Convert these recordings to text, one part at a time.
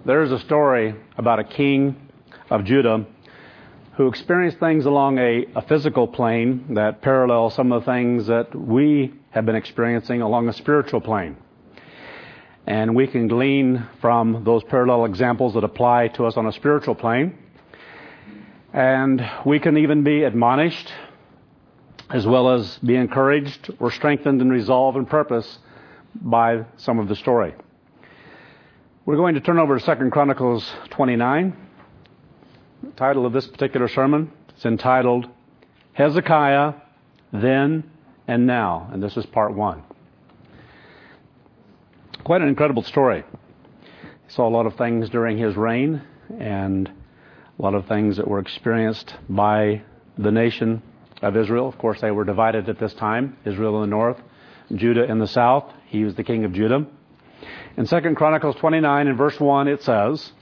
There's a story about a king of Judah who experienced things along a physical plane that parallel some of the things that we have been experiencing along a spiritual plane. And we can glean from those parallel examples that apply to us on a spiritual plane. And we can even be admonished as well as be encouraged or strengthened in resolve and purpose by some of the story. We're going to turn over to 2 Chronicles 29. The title of this particular sermon is entitled, Hezekiah, Then and Now. And this is part 1. Quite an incredible story. He saw a lot of things during his reign and a lot of things that were experienced by the nation of Israel. Of course, they were divided at this time, Israel in the north, Judah in the south. He was the king of Judah. In 2 Chronicles 29 and verse 1 it says,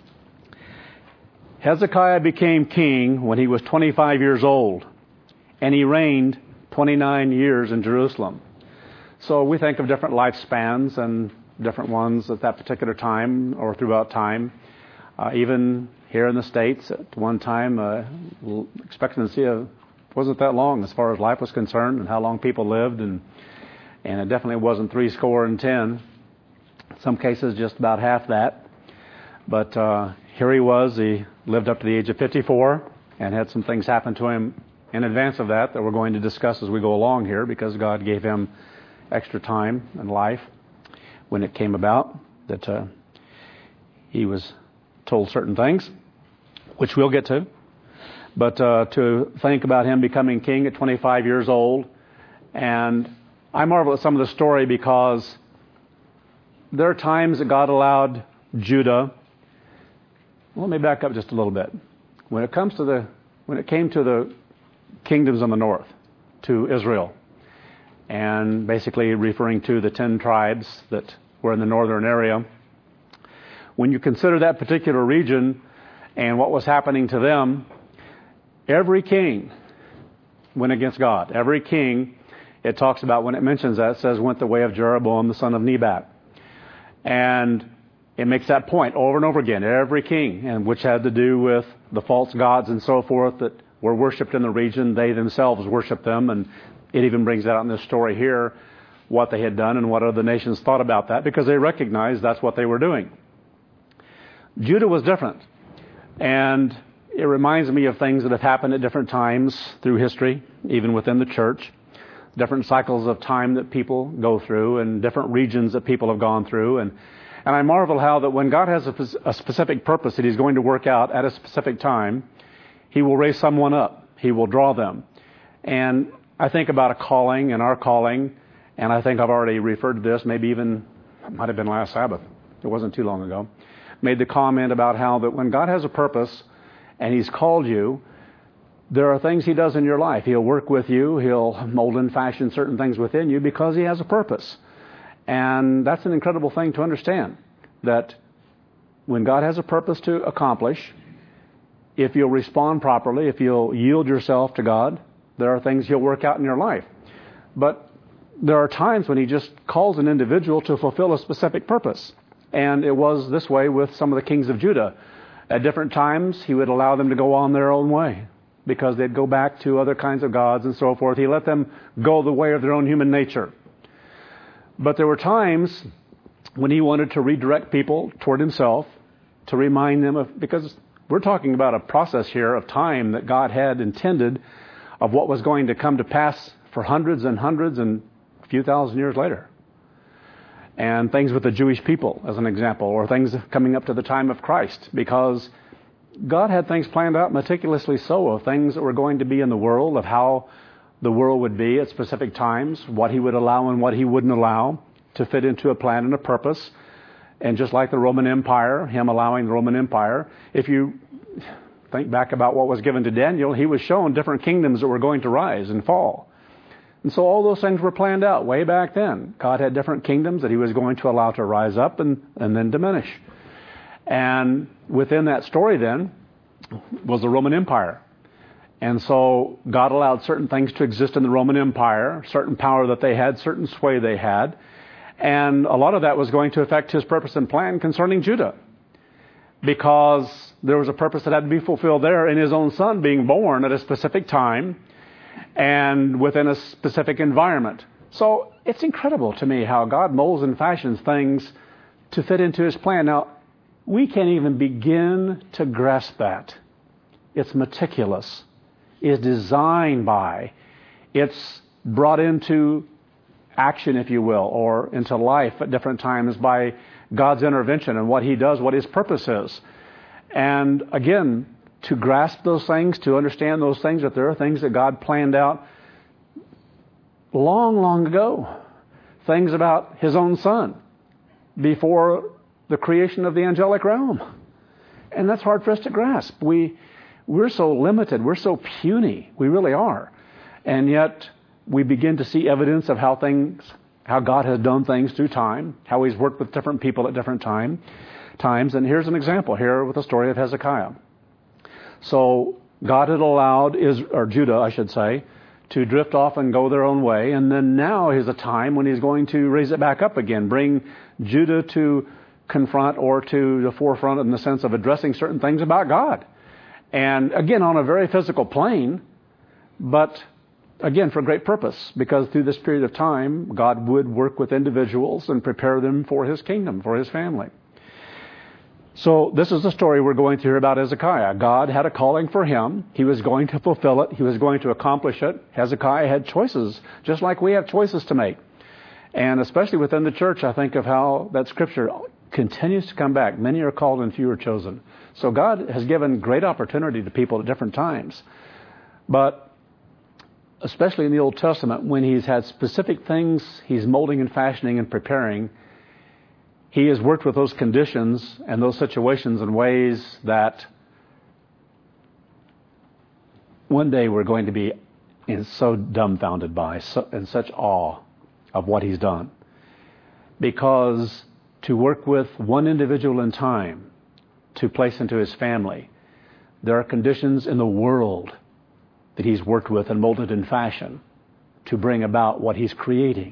Hezekiah became king when he was 25 years old, and he reigned 29 years in Jerusalem. So we think of different lifespans and different ones at that particular time or throughout time. Even here in the States, at one time, expectancy wasn't that long as far as life was concerned and how long people lived, and it definitely wasn't 70. In some cases, just about half that. But here he was. He lived up to the age of 54 and had some things happen to him in advance of that we're going to discuss as we go along here, because God gave him extra time and life when it came about that he was told certain things, which we'll get to. But to think about him becoming king at 25 years old, and I marvel at some of the story because there are times that God allowed Judah. Well, let me back up just a little bit. When it came to the kingdoms on the north, to Israel, and basically referring to the 10 tribes that were in the northern area, when you consider that particular region and what was happening to them, every king went against God. Every king, it talks about when it mentions that, it says went the way of Jeroboam the son of Nebat. And it makes that point over and over again. Every king, and which had to do with the false gods and so forth that were worshipped in the region, they themselves worshipped them. And it even brings out in this story here what they had done and what other nations thought about that, because they recognized that's what they were doing. Judah was different. And it reminds me of things that have happened at different times through history, even within the church. Different cycles of time that people go through and different regions that people have gone through. And I marvel how that when God has a specific purpose that He's going to work out at a specific time, He will raise someone up. He will draw them. And I think about a calling and our calling, and I think I've already referred to this, maybe even, it might have been last Sabbath. It wasn't too long ago. Made the comment about how that when God has a purpose and He's called you, there are things He does in your life. He'll work with you. He'll mold and fashion certain things within you because He has a purpose. And that's an incredible thing to understand, that when God has a purpose to accomplish, if you'll respond properly, if you'll yield yourself to God, there are things He'll work out in your life. But there are times when He just calls an individual to fulfill a specific purpose. And it was this way with some of the kings of Judah. At different times, He would allow them to go on their own way because they'd go back to other kinds of gods and so forth. He let them go the way of their own human nature. But there were times when He wanted to redirect people toward Himself, to remind them of, because we're talking about a process here of time that God had intended of what was going to come to pass for hundreds and hundreds and a few thousand years later. And things with the Jewish people, as an example, or things coming up to the time of Christ, because God had things planned out meticulously so, of things that were going to be in the world, of how the world would be at specific times, what He would allow and what He wouldn't allow to fit into a plan and a purpose. And just like the Roman Empire, Him allowing the Roman Empire, if you think back about what was given to Daniel, he was shown different kingdoms that were going to rise and fall. And so all those things were planned out way back then. God had different kingdoms that He was going to allow to rise up and then diminish. And within that story then was the Roman Empire. And so God allowed certain things to exist in the Roman Empire, certain power that they had, certain sway they had. And a lot of that was going to affect His purpose and plan concerning Judah. because there was a purpose that had to be fulfilled there in His own Son being born at a specific time and within a specific environment. So it's incredible to me how God molds and fashions things to fit into His plan. Now, we can't even begin to grasp that. It's meticulous. It's designed by. It's brought into action, if you will, or into life at different times by God's intervention and what He does, what His purpose is. And again, to grasp those things, to understand those things, that there are things that God planned out long, long ago. Things about His own Son before the creation of the angelic realm. And that's hard for us to grasp. We're so limited. We're so puny. We really are. And yet we begin to see evidence of how God has done things through time, how He's worked with different people at different times. And here's an example here with the story of Hezekiah. So God had allowed Judah, I should say, to drift off and go their own way. And then now is a time when He's going to raise it back up again, bring Judah to confront or to the forefront in the sense of addressing certain things about God. And again, on a very physical plane, but again, for great purpose, because through this period of time, God would work with individuals and prepare them for His kingdom, for His family. So this is the story we're going to hear about Hezekiah. God had a calling for him. He was going to fulfill it. He was going to accomplish it. Hezekiah had choices, just like we have choices to make. And especially within the church, I think of how that scripture continues to come back. Many are called and few are chosen. So God has given great opportunity to people at different times. But especially in the Old Testament, when He's had specific things He's molding and fashioning and preparing, He has worked with those conditions and those situations in ways that one day we're going to be so dumbfounded by, in such awe of what He's done. Because to work with one individual in time, to place into His family, there are conditions in the world that He's worked with and molded in fashion to bring about what He's creating.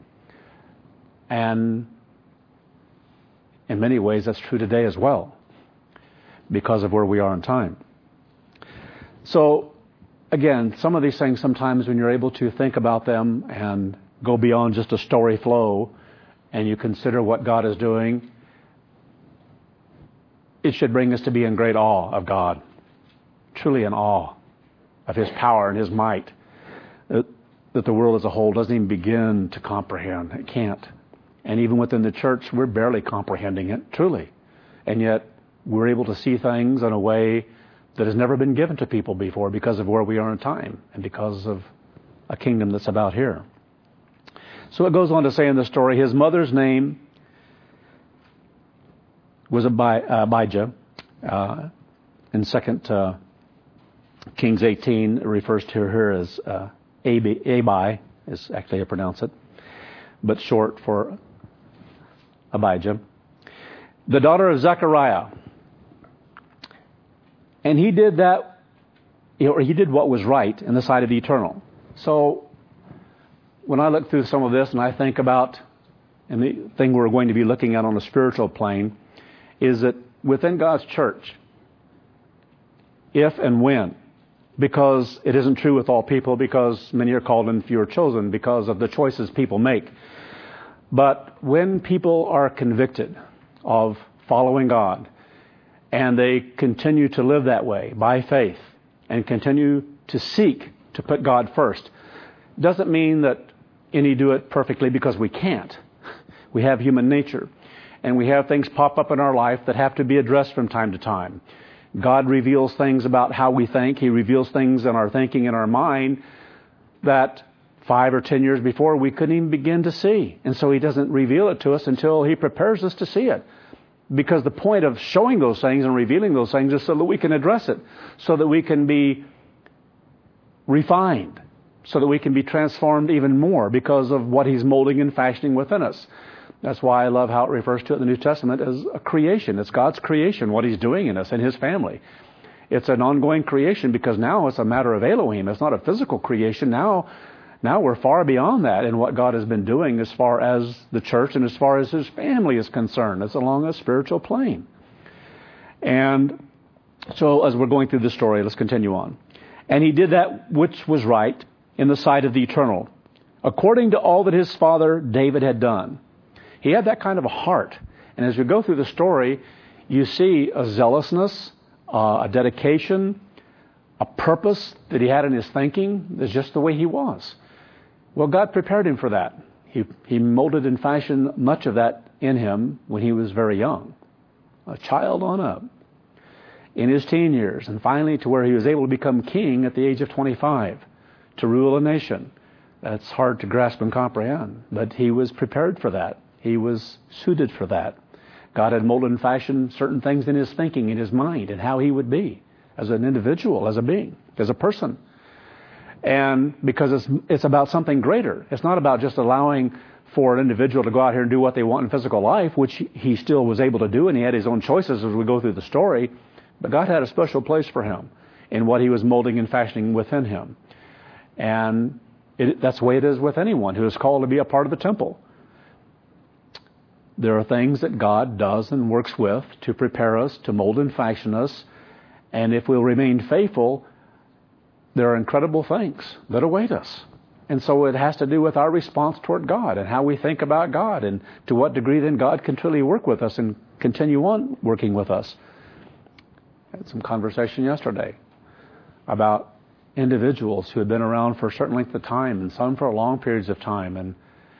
And in many ways, that's true today as well, because of where we are in time. So, again, some of these things, sometimes when you're able to think about them and go beyond just a story flow, and you consider what God is doing, it should bring us to be in great awe of God, truly in awe of His power and His might, that the world as a whole doesn't even begin to comprehend. It can't. And even within the church, we're barely comprehending it, truly. And yet, we're able to see things in a way that has never been given to people before because of where we are in time and because of a kingdom that's about here. So it goes on to say in the story, his mother's name was Abijah. In 2 Kings 18, it refers to her as Abi, is actually how you pronounce it, but short for Abijah, the daughter of Zechariah. And he did what was right in the sight of the Eternal. So when I look through some of this and I think about, and the thing we're going to be looking at on a spiritual plane, is that within God's church, if and when, because it isn't true with all people, because many are called and few are chosen, because of the choices people make. But when people are convicted of following God, and they continue to live that way by faith, and continue to seek to put God first, doesn't mean that any do it perfectly, because we can't. We have human nature, and we have things pop up in our life that have to be addressed from time to time. God reveals things about how we think. He reveals things in our thinking, in our mind, that 5 or 10 years before we couldn't even begin to see. And so He doesn't reveal it to us until He prepares us to see it. Because the point of showing those things and revealing those things is so that we can address it, so that we can be refined, so that we can be transformed even more because of what He's molding and fashioning within us. That's why I love how it refers to it in the New Testament as a creation. It's God's creation, what He's doing in us and His family. It's an ongoing creation because now it's a matter of Elohim. It's not a physical creation. Now we're far beyond that in what God has been doing as far as the church and as far as His family is concerned. It's along a spiritual plane. And so as we're going through the story, let's continue on. And he did that which was right in the sight of the Eternal, according to all that his father David had done. He had that kind of a heart. And as we go through the story, you see a zealousness, a dedication, a purpose that he had in his thinking. That's just the way he was. Well, God prepared him for that. He molded and fashioned much of that in him when he was very young, a child on up, in his teen years, and finally to where he was able to become king at the age of 25 to rule a nation. That's hard to grasp and comprehend, but he was prepared for that. He was suited for that. God had molded and fashioned certain things in his thinking, in his mind, and how he would be as an individual, as a being, as a person. And because it's about something greater. It's not about just allowing for an individual to go out here and do what they want in physical life, which he still was able to do, and he had his own choices as we go through the story. But God had a special place for him in what he was molding and fashioning within him. And that's the way it is with anyone who is called to be a part of the temple. There are things that God does and works with to prepare us, to mold and fashion us. And if we'll remain faithful, there are incredible things that await us. And so it has to do with our response toward God and how we think about God and to what degree then God can truly work with us and continue on working with us. I had some conversation yesterday about individuals who had been around for a certain length of time and some for long periods of time and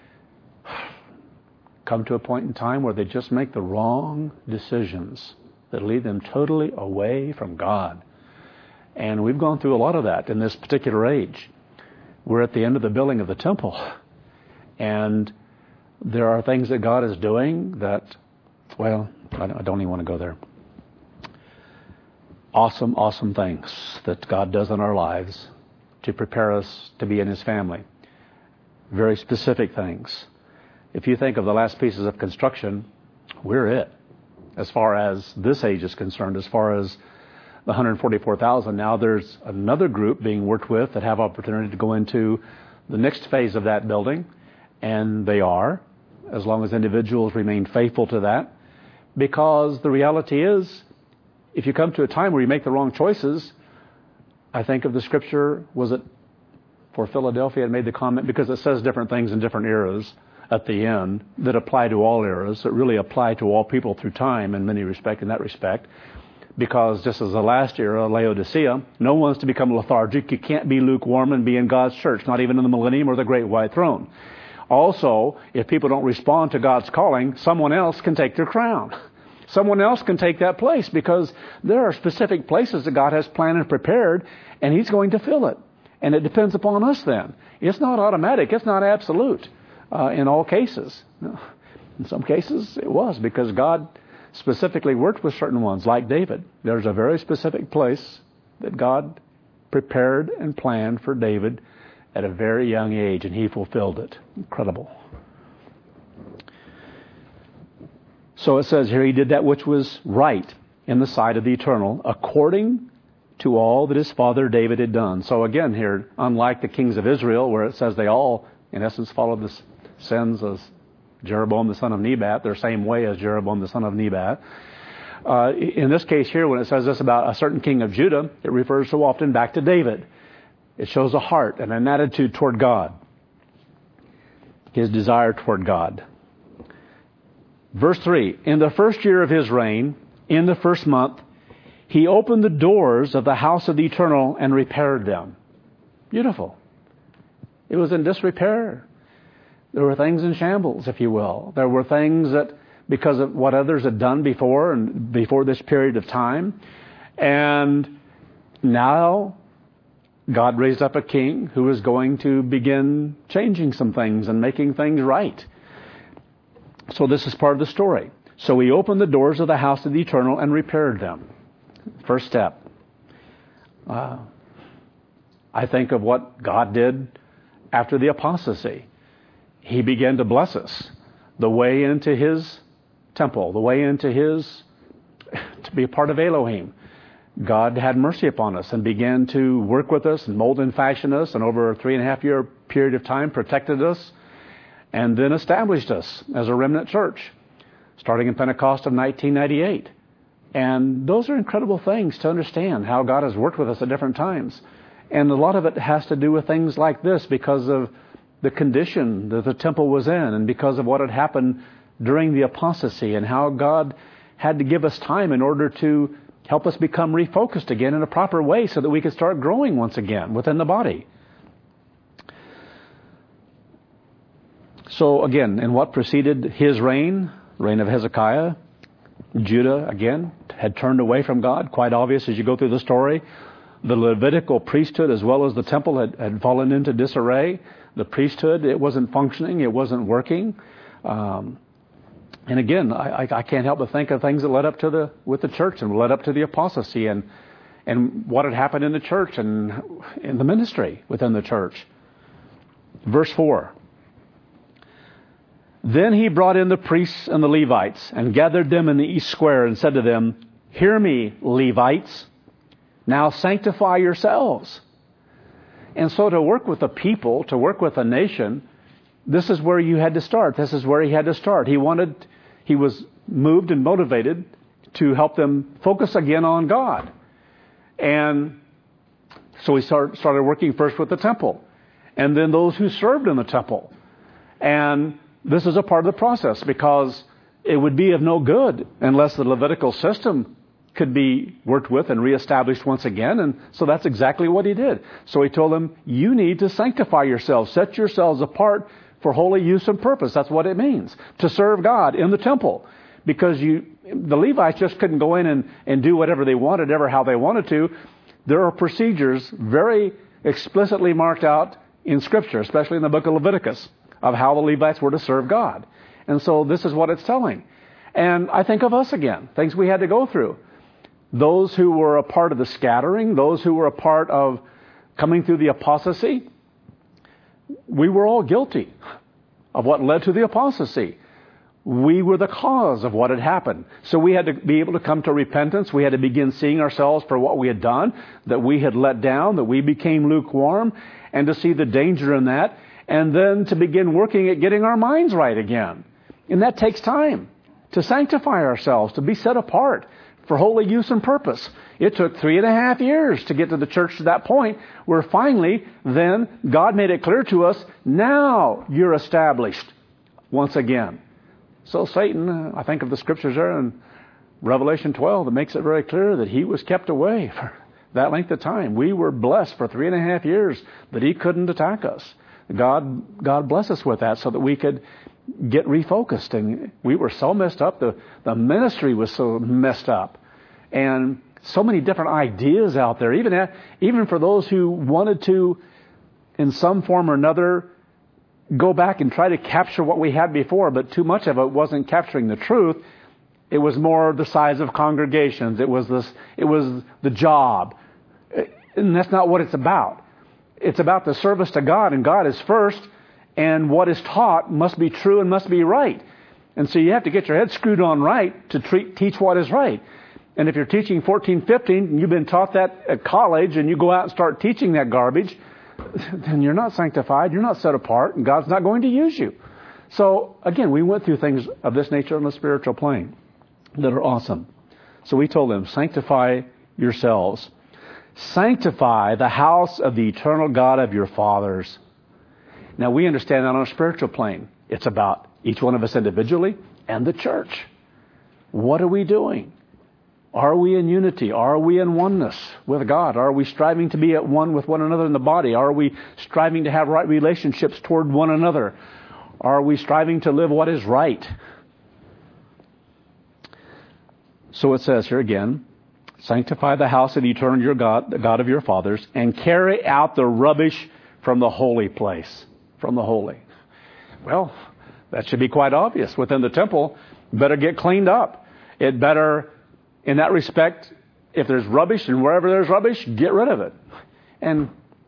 come to a point in time where they just make the wrong decisions that lead them totally away from God. And we've gone through a lot of that in this particular age. We're at the end of the building of the temple. And there are things that God is doing that, well, I don't even want to go there. Awesome, awesome things that God does in our lives to prepare us to be in his family. Very specific things. If you think of the last pieces of construction, we're it. As far as this age is concerned, as far as the 144,000, now there's another group being worked with that have opportunity to go into the next phase of that building. And they are, as long as individuals remain faithful to that. Because the reality is, if you come to a time where you make the wrong choices, I think of the scripture, was it for Philadelphia? It made the comment, because it says different things in different eras at the end that apply to all eras, that really apply to all people through time in that respect. Because just as the last era, Laodicea, no one's to become lethargic. You can't be lukewarm and be in God's church, not even in the millennium or the great white throne. Also, if people don't respond to God's calling, someone else can take their crown. Someone else can take that place, because there are specific places that God has planned and prepared, and he's going to fill it. And it depends upon us then. It's not automatic. It's not absolute in all cases. In some cases, it was, because God specifically worked with certain ones, like David. There's a very specific place that God prepared and planned for David at a very young age, and he fulfilled it. Incredible. So it says here, he did that which was right in the sight of the Eternal, according to all that his father David had done. So again here, unlike the kings of Israel, where it says they all, in essence, followed the sins of Jeroboam the son of Nebat, their same way as Jeroboam the son of Nebat. In this case here, when it says this about a certain king of Judah, it refers so often back to David. It shows a heart and an attitude toward God, his desire toward God. Verse 3, in the first year of his reign, in the first month, he opened the doors of the house of the Eternal and repaired them. Beautiful. It was in disrepair. There were things in shambles, if you will. There were things that, because of what others had done before and before this period of time. And now God raised up a king who is going to begin changing some things and making things right. So this is part of the story. So he opened the doors of the house of the Eternal and repaired them. First step. I think of what God did after the apostasy. He began to bless us. The way into his temple, the way into to be a part of Elohim. God had mercy upon us and began to work with us and mold and fashion us, and over a 3.5-year period of time protected us and then established us as a remnant church, starting in Pentecost of 1998. And those are incredible things to understand, how God has worked with us at different times. And a lot of it has to do with things like this because of the condition that the temple was in and because of what had happened during the apostasy and how God had to give us time in order to help us become refocused again in a proper way so that we could start growing once again within the body. So again, in what preceded his reign of Hezekiah, Judah, again, had turned away from God. Quite obvious as you go through the story. The Levitical priesthood as well as the temple had fallen into disarray. The priesthood, it wasn't functioning. It wasn't working. And again, I can't help but think of things that led up to with the church and led up to the apostasy and what had happened in the church and in the ministry within the church. Verse 4. Then he brought in the priests and the Levites and gathered them in the east square and said to them, "Hear me, Levites. Now sanctify yourselves." And so to work with a people, to work with a nation, this is where you had to start. This is where he had to start. He was moved and motivated to help them focus again on God. And so he started working first with the temple and then those who served in the temple. And this is a part of the process because it would be of no good unless the Levitical system could be worked with and reestablished once again. And so that's exactly what he did. So he told them, you need to sanctify yourselves, set yourselves apart for holy use and purpose. That's what it means, to serve God in the temple. Because the Levites just couldn't go in and do whatever they wanted, ever how they wanted to. There are procedures very explicitly marked out in Scripture, especially in the book of Leviticus, of how the Levites were to serve God. And so this is what it's telling. And I think of us again, things we had to go through. Those who were a part of the scattering, those who were a part of coming through the apostasy, we were all guilty of what led to the apostasy. We were the cause of what had happened. So we had to be able to come to repentance. We had to begin seeing ourselves for what we had done, that we had let down, that we became lukewarm, and to see the danger in that, and then to begin working at getting our minds right again. And that takes time to sanctify ourselves, to be set apart for holy use and purpose. It took 3.5 years to get to the church to that point where finally then God made it clear to us, now you're established once again. So Satan, I think of the scriptures there in Revelation 12 that makes it very clear that he was kept away for that length of time. We were blessed for 3.5 years that he couldn't attack us. God bless us with that so that we could get refocused. And we were so messed up. The ministry was so messed up. And so many different ideas out there, even for those who wanted to, in some form or another, go back and try to capture what we had before, but too much of it wasn't capturing the truth. It was more the size of congregations. It was the job. And that's not what it's about. It's about the service to God, and God is first, and what is taught must be true and must be right. And so you have to get your head screwed on right to teach what is right. And if you're teaching 14, 15, and you've been taught that at college, and you go out and start teaching that garbage, then you're not sanctified, you're not set apart, and God's not going to use you. So, again, we went through things of this nature on the spiritual plane that are awesome. So we told them, sanctify yourselves. Sanctify the house of the eternal God of your fathers. Now, we understand that on a spiritual plane. It's about each one of us individually and the church. What are we doing? Are we in unity? Are we in oneness with God? Are we striving to be at one with one another in the body? Are we striving to have right relationships toward one another? Are we striving to live what is right? So it says here again, sanctify the house of the eternal your God, the God of your fathers, and carry out the rubbish from the holy place. From the holy. Well, that should be quite obvious. Within the temple, better get cleaned up. It better, in that respect, if there's rubbish and wherever there's rubbish, get rid of it. And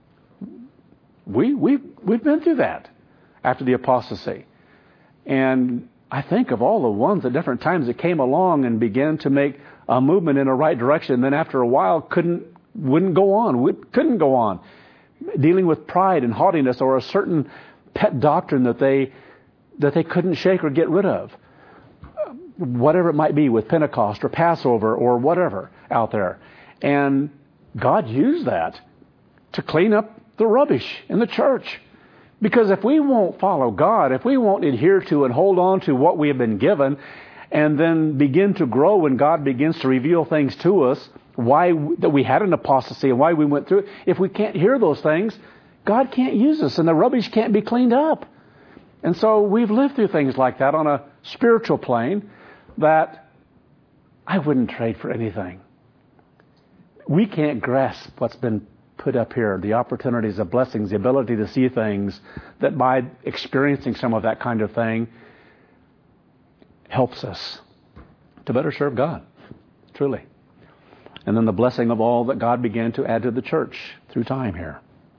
we've been through that after the apostasy. And I think of all the ones at different times that came along and began to make a movement in a right direction, then after a while couldn't go on, dealing with pride and haughtiness or a certain pet doctrine that they couldn't shake or get rid of. whatever it might be with Pentecost or Passover or whatever out there. And God used that to clean up the rubbish in the church. Because if we won't follow God, if we won't adhere to and hold on to what we have been given, and then begin to grow when God begins to reveal things to us, that we had an apostasy and why we went through it, if we can't hear those things, God can't use us and the rubbish can't be cleaned up. And so we've lived through things like that on a spiritual plane that I wouldn't trade for anything. We can't grasp what's been put up here, the opportunities, the blessings, the ability to see things that by experiencing some of that kind of thing helps us to better serve God, truly. And then the blessing of all that God began to add to the church through time here.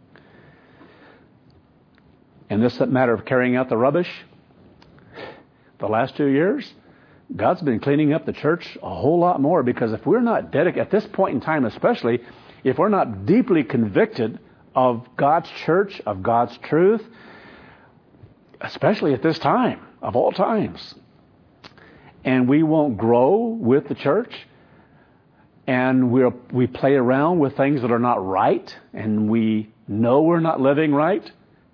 And this matter of carrying out the rubbish, the last 2 years, God's been cleaning up the church a whole lot more, because if we're not dedicated, at this point in time especially, if we're not deeply convicted of God's church, of God's truth, especially at this time, of all times, and we won't grow with the church, and we play around with things that are not right, and we know we're not living right,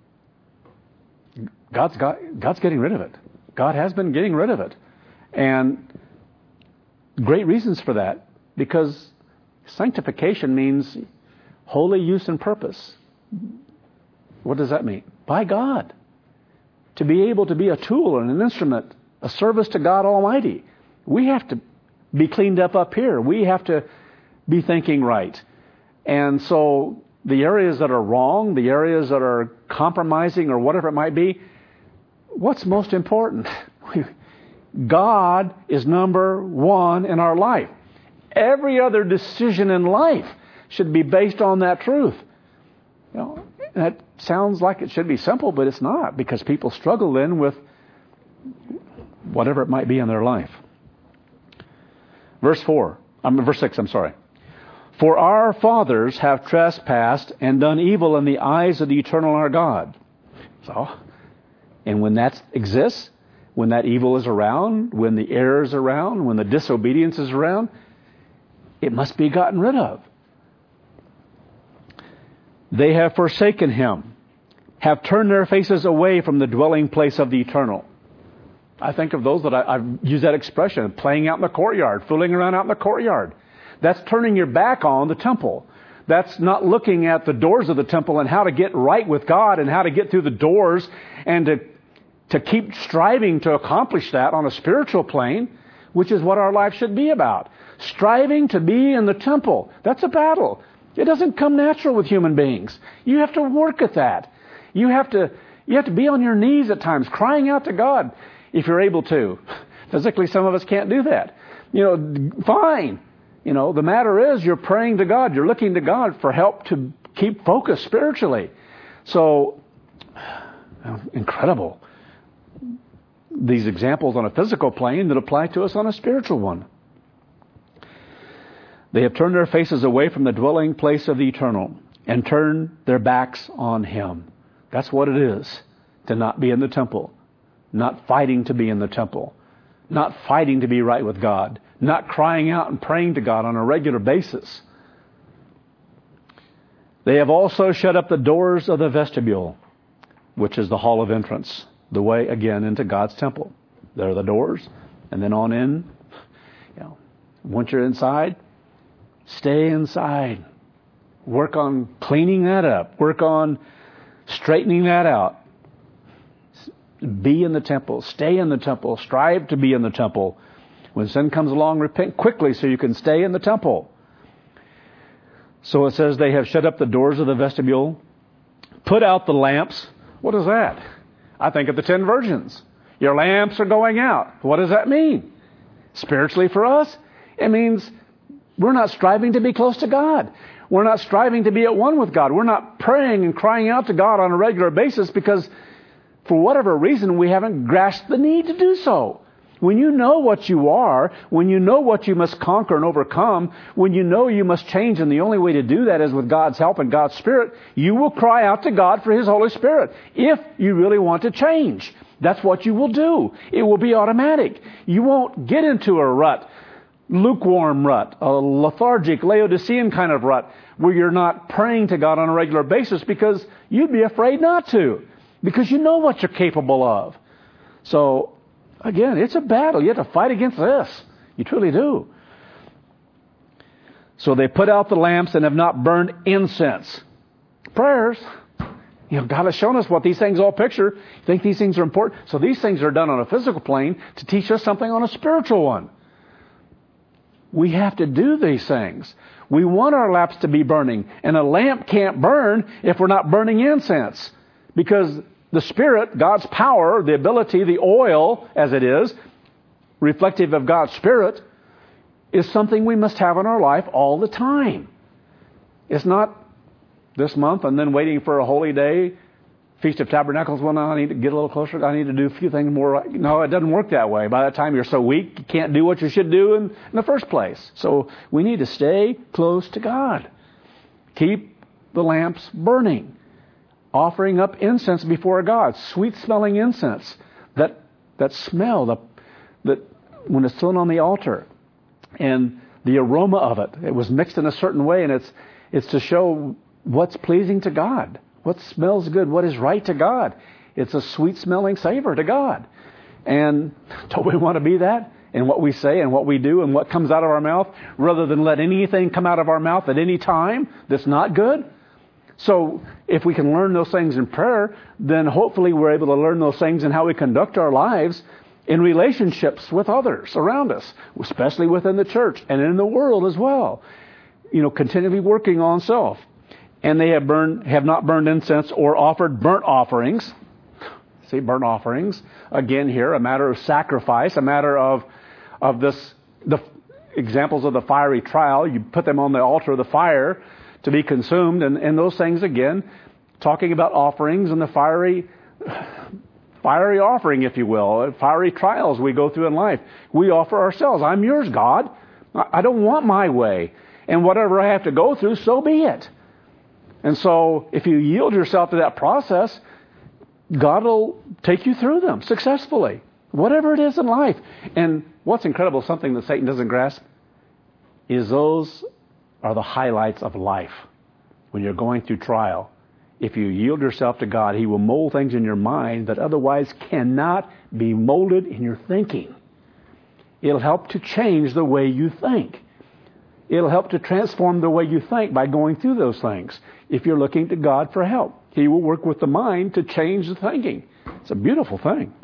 God's getting rid of it. God has been getting rid of it. And great reasons for that, because sanctification means holy use and purpose. What does that mean? By God. To be able to be a tool and an instrument, a service to God Almighty. We have to be cleaned up here. We have to be thinking right. And so the areas that are wrong, the areas that are compromising or whatever it might be, what's most important? God is number one in our life. Every other decision in life should be based on that truth. You know, that sounds like it should be simple, but it's not, because people struggle then with whatever it might be in their life. Verse 6, I'm sorry. For our fathers have trespassed and done evil in the eyes of the eternal our God. So, and when that exists, when that evil is around, when the error is around, when the disobedience is around, it must be gotten rid of. They have forsaken him, have turned their faces away from the dwelling place of the eternal. I think of those that I've used that expression, playing out in the courtyard, fooling around out in the courtyard. That's turning your back on the temple. That's not looking at the doors of the temple and how to get right with God and how to get through the doors and to keep striving to accomplish that on a spiritual plane, which is what our life should be about. Striving to be in the temple. That's a battle. It doesn't come natural with human beings. You have to work at that. You have to be on your knees at times, crying out to God if you're able to. Physically, some of us can't do that. Fine. The matter is you're praying to God. You're looking to God for help to keep focused spiritually. So, incredible. These examples on a physical plane that apply to us on a spiritual one. They have turned their faces away from the dwelling place of the eternal and turned their backs on him. That's what it is to not be in the temple, not fighting to be in the temple, not fighting to be right with God, not crying out and praying to God on a regular basis. They have also shut up the doors of the vestibule, which is the hall of entrance, the way again into God's temple. There are the doors, and then on in. Once you're inside, stay inside. Work on cleaning that up. Work on straightening that out. Be in the temple. Stay in the temple. Strive to be in the temple. When sin comes along, repent quickly so you can stay in the temple. So it says they have shut up the doors of the vestibule, put out the lamps. What is that? I think of the 10 virgins. Your lamps are going out. What does that mean? Spiritually for us, it means we're not striving to be close to God. We're not striving to be at one with God. We're not praying and crying out to God on a regular basis because for whatever reason we haven't grasped the need to do so. When you know what you are, when you know what you must conquer and overcome, when you know you must change, and the only way to do that is with God's help and God's Spirit, you will cry out to God for His Holy Spirit if you really want to change. That's what you will do. It will be automatic. You won't get into a rut, lukewarm rut, a lethargic, Laodicean kind of rut, where you're not praying to God on a regular basis because you'd be afraid not to, because you know what you're capable of. So, again, it's a battle. You have to fight against this. You truly do. So they put out the lamps and have not burned incense. Prayers. God has shown us what these things all picture. You think these things are important? So these things are done on a physical plane to teach us something on a spiritual one. We have to do these things. We want our lamps to be burning. And a lamp can't burn if we're not burning incense. Because the Spirit, God's power, the ability, the oil, as it is, reflective of God's Spirit, is something we must have in our life all the time. It's not this month and then waiting for a holy day, Feast of Tabernacles. Well, now I need to get a little closer. I need to do a few things more. No, it doesn't work that way. By that time, you're so weak, you can't do what you should do in the first place. So we need to stay close to God. Keep the lamps burning. Offering up incense before God. Sweet-smelling incense. That smell, that when it's thrown on the altar. And the aroma of it. It was mixed in a certain way, and it's to show what's pleasing to God, what smells good, what is right to God. It's a sweet-smelling savor to God. And don't we want to be that in what we say and what we do and what comes out of our mouth, rather than let anything come out of our mouth at any time that's not good? So if we can learn those things in prayer, then hopefully we're able to learn those things in how we conduct our lives in relationships with others around us, especially within the church and in the world as well. Continually working on self. And they have not burned incense or offered burnt offerings. See, burnt offerings. Again here, a matter of sacrifice, a matter of the examples of the fiery trial. You put them on the altar of the fire to be consumed. And those things, again, talking about offerings and the fiery offering, if you will, fiery trials we go through in life. We offer ourselves. I'm yours, God. I don't want my way. And whatever I have to go through, so be it. And so if you yield yourself to that process, God will take you through them successfully, whatever it is in life. And what's incredible, something that Satan doesn't grasp, is those are the highlights of life. When you're going through trial, if you yield yourself to God, He will mold things in your mind that otherwise cannot be molded in your thinking. It'll help to change the way you think. It'll help to transform the way you think by going through those things. If you're looking to God for help, He will work with the mind to change the thinking. It's a beautiful thing.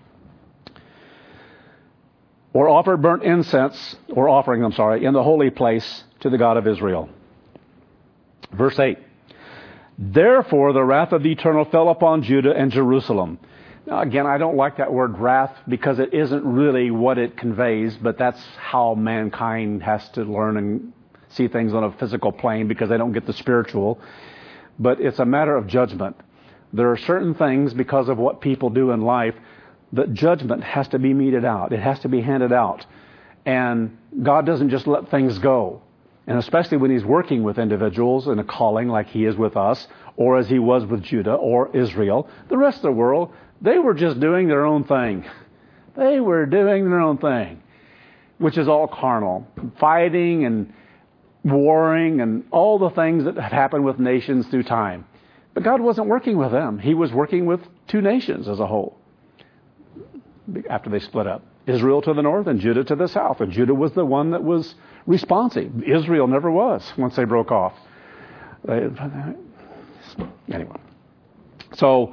Or offered burnt incense, or offering, in the holy place to the God of Israel. Verse 8. Therefore the wrath of the Eternal fell upon Judah and Jerusalem. Now, again, I don't like that word wrath because it isn't really what it conveys, but that's how mankind has to learn and see things on a physical plane because they don't get the spiritual. But it's a matter of judgment. There are certain things, because of what people do in life, that judgment has to be meted out. It has to be handed out. And God doesn't just let things go. And especially when He's working with individuals in a calling like He is with us, or as He was with Judah or Israel, the rest of the world, they were just doing their own thing. They were doing their own thing, which is all carnal. Fighting and warring and all the things that have happened with nations through time. But God wasn't working with them. He was working with two nations as a whole after they split up. Israel to the north and Judah to the south. And Judah was the one that was responsive. Israel never was once they broke off. Anyway. So,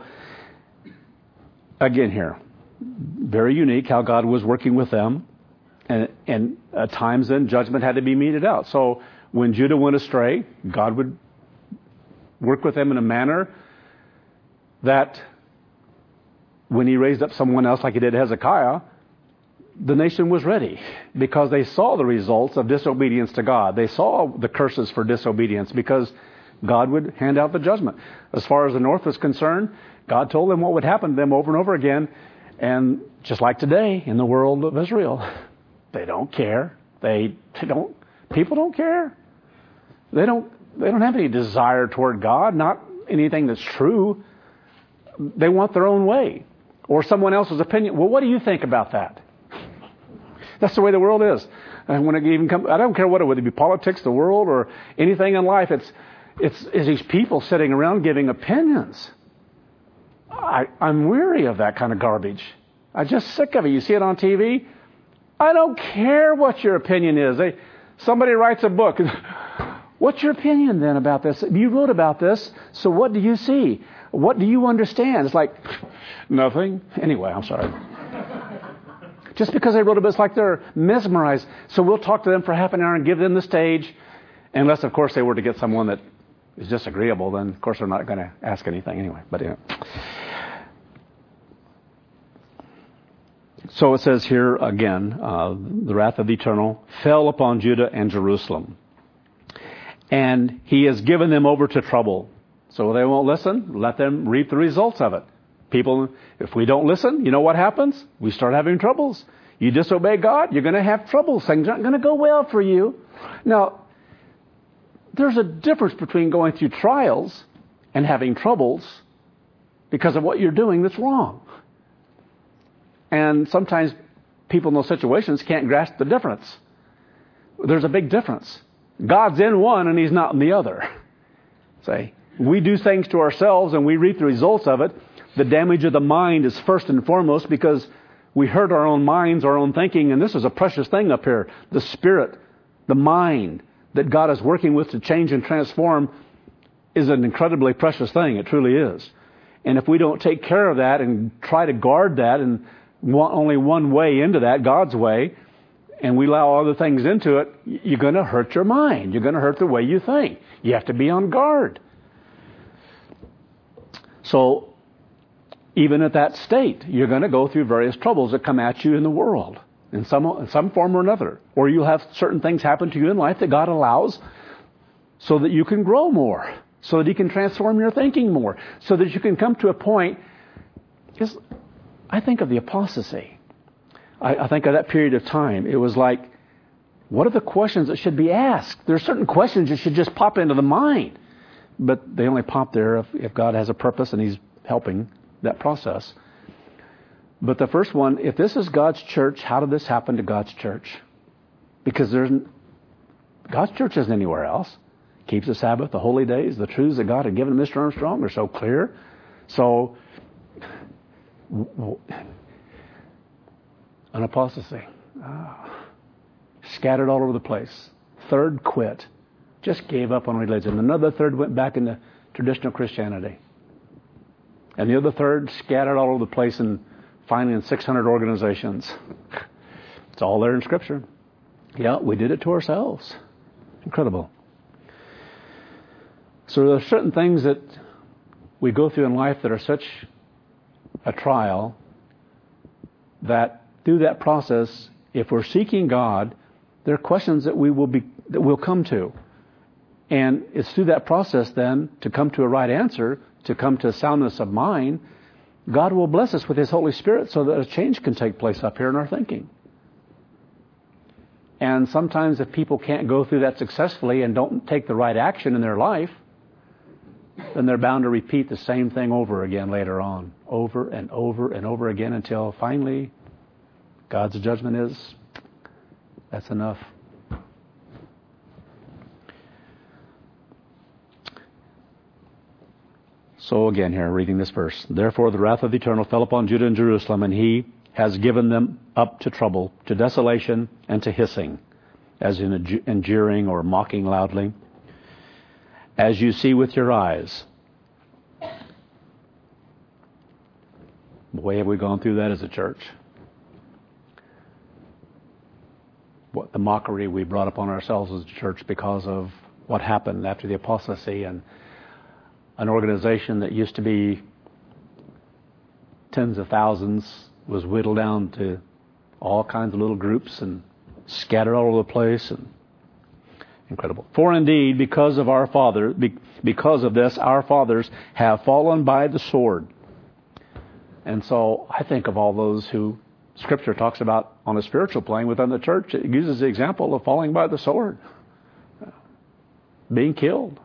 again here, very unique how God was working with them. And at times then judgment had to be meted out. So when Judah went astray, God would work with them in a manner that when He raised up someone else like He did Hezekiah, the nation was ready because they saw the results of disobedience to God. They saw the curses for disobedience because God would hand out the judgment. As far as the north was concerned, God told them what would happen to them over and over again. And just like today in the world of Israel, they don't care. People don't care. They don't have any desire toward God, not anything that's true. They want their own way or someone else's opinion. Well, what do you think about that? That's the way the world is. And when it even comes, I don't care what it would be, politics, the world, or anything in life. It's these people sitting around giving opinions. I'm weary of that kind of garbage. I'm just sick of it. You see it on TV. I don't care what your opinion is. Somebody writes a book. What's your opinion then about this? You wrote about this, so what do you see? What do you understand? It's like, nothing. Anyway, I'm sorry. Just because they wrote a book, it's like they're mesmerized. So we'll talk to them for half an hour and give them the stage. Unless, of course, they were to get someone that is disagreeable, then, of course, they're not going to ask anything anyway. But anyway. So it says here again, the wrath of the Eternal fell upon Judah and Jerusalem. And he has given them over to trouble. So they won't listen. Let them reap the results of it. People, if we don't listen, you know what happens? We start having troubles. You disobey God, you're going to have troubles. Things aren't going to go well for you. Now, there's a difference between going through trials and having troubles because of what you're doing that's wrong. And sometimes people in those situations can't grasp the difference. There's a big difference. God's in one and He's not in the other. Say, we do things to ourselves and we reap the results of it. The damage of the mind is first and foremost because we hurt our own minds, our own thinking, and this is a precious thing up here. The spirit, the mind that God is working with to change and transform is an incredibly precious thing. It truly is. And if we don't take care of that and try to guard that and want only one way into that, God's way, and we allow other things into it, you're going to hurt your mind. You're going to hurt the way you think. You have to be on guard. So, even at that state, you're going to go through various troubles that come at you in the world, in some form or another. Or you'll have certain things happen to you in life that God allows so that you can grow more, so that He can transform your thinking more, so that you can come to a point. I think of the apostasy. I think of that period of time. It was like, what are the questions that should be asked? There are certain questions that should just pop into the mind. But they only pop there if God has a purpose and He's helping that process. But the first one, if this is God's church, how did this happen to God's church? Because God's church isn't anywhere else. Keeps the Sabbath, the holy days, the truths that God had given to Mr. Armstrong are so clear. So, an apostasy. Scattered all over the place. Third quit. Just gave up on religion. Another third went back into traditional Christianity. And the other third scattered all over the place and finally in 600 organizations. It's all there in Scripture. Yeah, we did it to ourselves. Incredible. So there are certain things that we go through in life that are such a trial that through that process, if we're seeking God, there are questions that we'll come to. And it's through that process then to come to a right answer, to come to soundness of mind, God will bless us with His Holy Spirit so that a change can take place up here in our thinking. And sometimes if people can't go through that successfully and don't take the right action in their life, then they're bound to repeat the same thing over again later on, over and over and over again until finally God's judgment is, that's enough. So again here, reading this verse. Therefore the wrath of the Eternal fell upon Judah and Jerusalem, and He has given them up to trouble, to desolation, and to hissing, as in enduring or mocking loudly, as you see with your eyes. Boy, have we gone through that as a church. What the mockery we brought upon ourselves as a church because of what happened after the apostasy, and an organization that used to be tens of thousands was whittled down to all kinds of little groups and scattered all over the place. And incredible. For indeed, because of this, our fathers have fallen by the sword. And so I think of all those who Scripture talks about on a spiritual plane within the church. It uses the example of falling by the sword, being killed.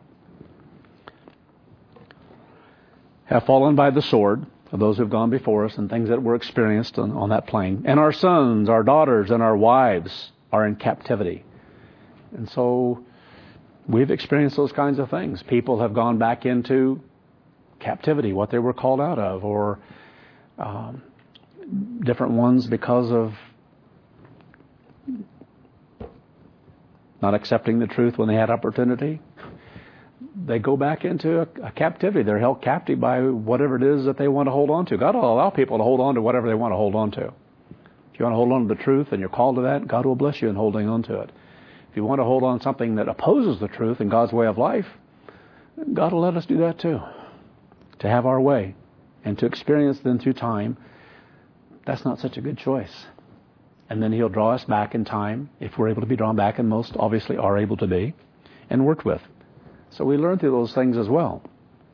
Have fallen by the sword of those who have gone before us and things that were experienced on that plane. And our sons, our daughters, and our wives are in captivity. And so we've experienced those kinds of things. People have gone back into captivity, what they were called out of, or different ones because of not accepting the truth when they had opportunity. They go back into a captivity. They're held captive by whatever it is that they want to hold on to. God will allow people to hold on to whatever they want to hold on to. If you want to hold on to the truth and you're called to that, God will bless you in holding on to it. If you want to hold on to something that opposes the truth and God's way of life, God will let us do that too. To have our way and to experience then through time, that's not such a good choice. And then He'll draw us back in time, if we're able to be drawn back, and most obviously are able to be, and worked with. So we learn through those things as well.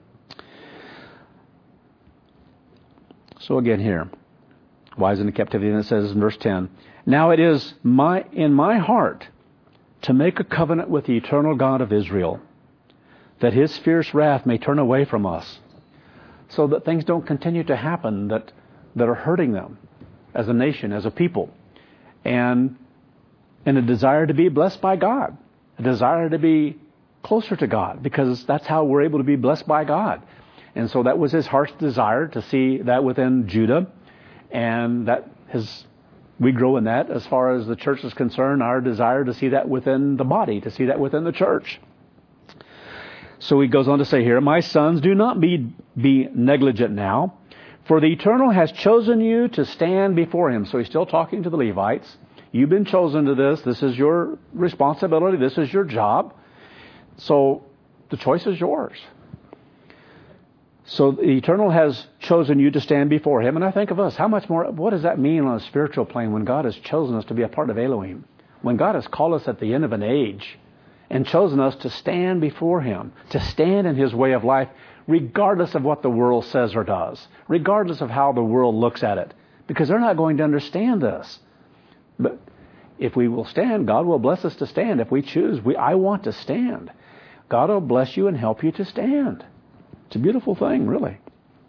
So again here, wise in captivity, and it says in verse 10, now it is in my heart to make a covenant with the eternal God of Israel, that His fierce wrath may turn away from us, so that things don't continue to happen that are hurting them as a nation, as a people, and a desire to be blessed by God, a desire to be closer to God, because that's how we're able to be blessed by God. And so that was His heart's desire to see that within Judah, and we grow in that as far as the church is concerned, our desire to see that within the body, to see that within the church. So he goes on to say here, my sons, do not be negligent now, for the Eternal has chosen you to stand before Him. So he's still talking to the Levites. You've been chosen to this. This is your responsibility. This is your job. So the choice is yours. So the Eternal has chosen you to stand before Him. And I think of us, how much more, what does that mean on a spiritual plane when God has chosen us to be a part of Elohim? When God has called us at the end of an age and chosen us to stand before Him, to stand in His way of life, regardless of what the world says or does, regardless of how the world looks at it, because they're not going to understand this. But if we will stand, God will bless us to stand. If we choose, I want to stand. God will bless you and help you to stand. It's a beautiful thing, really.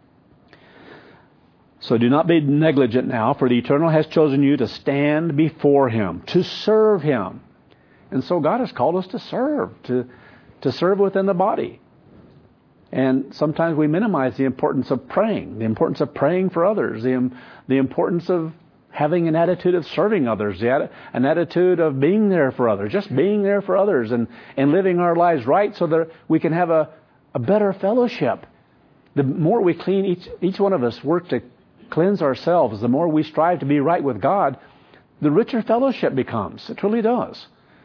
So do not be negligent now, for the Eternal has chosen you to stand before Him, to serve Him. And so God has called us to serve, to serve within the body. And sometimes we minimize the importance of praying for others, the importance of having an attitude of serving others, an attitude of being there for others, just being there for others and living our lives right so that we can have a better fellowship. The more we clean, each one of us work to cleanse ourselves, the more we strive to be right with God, the richer fellowship becomes. It truly does.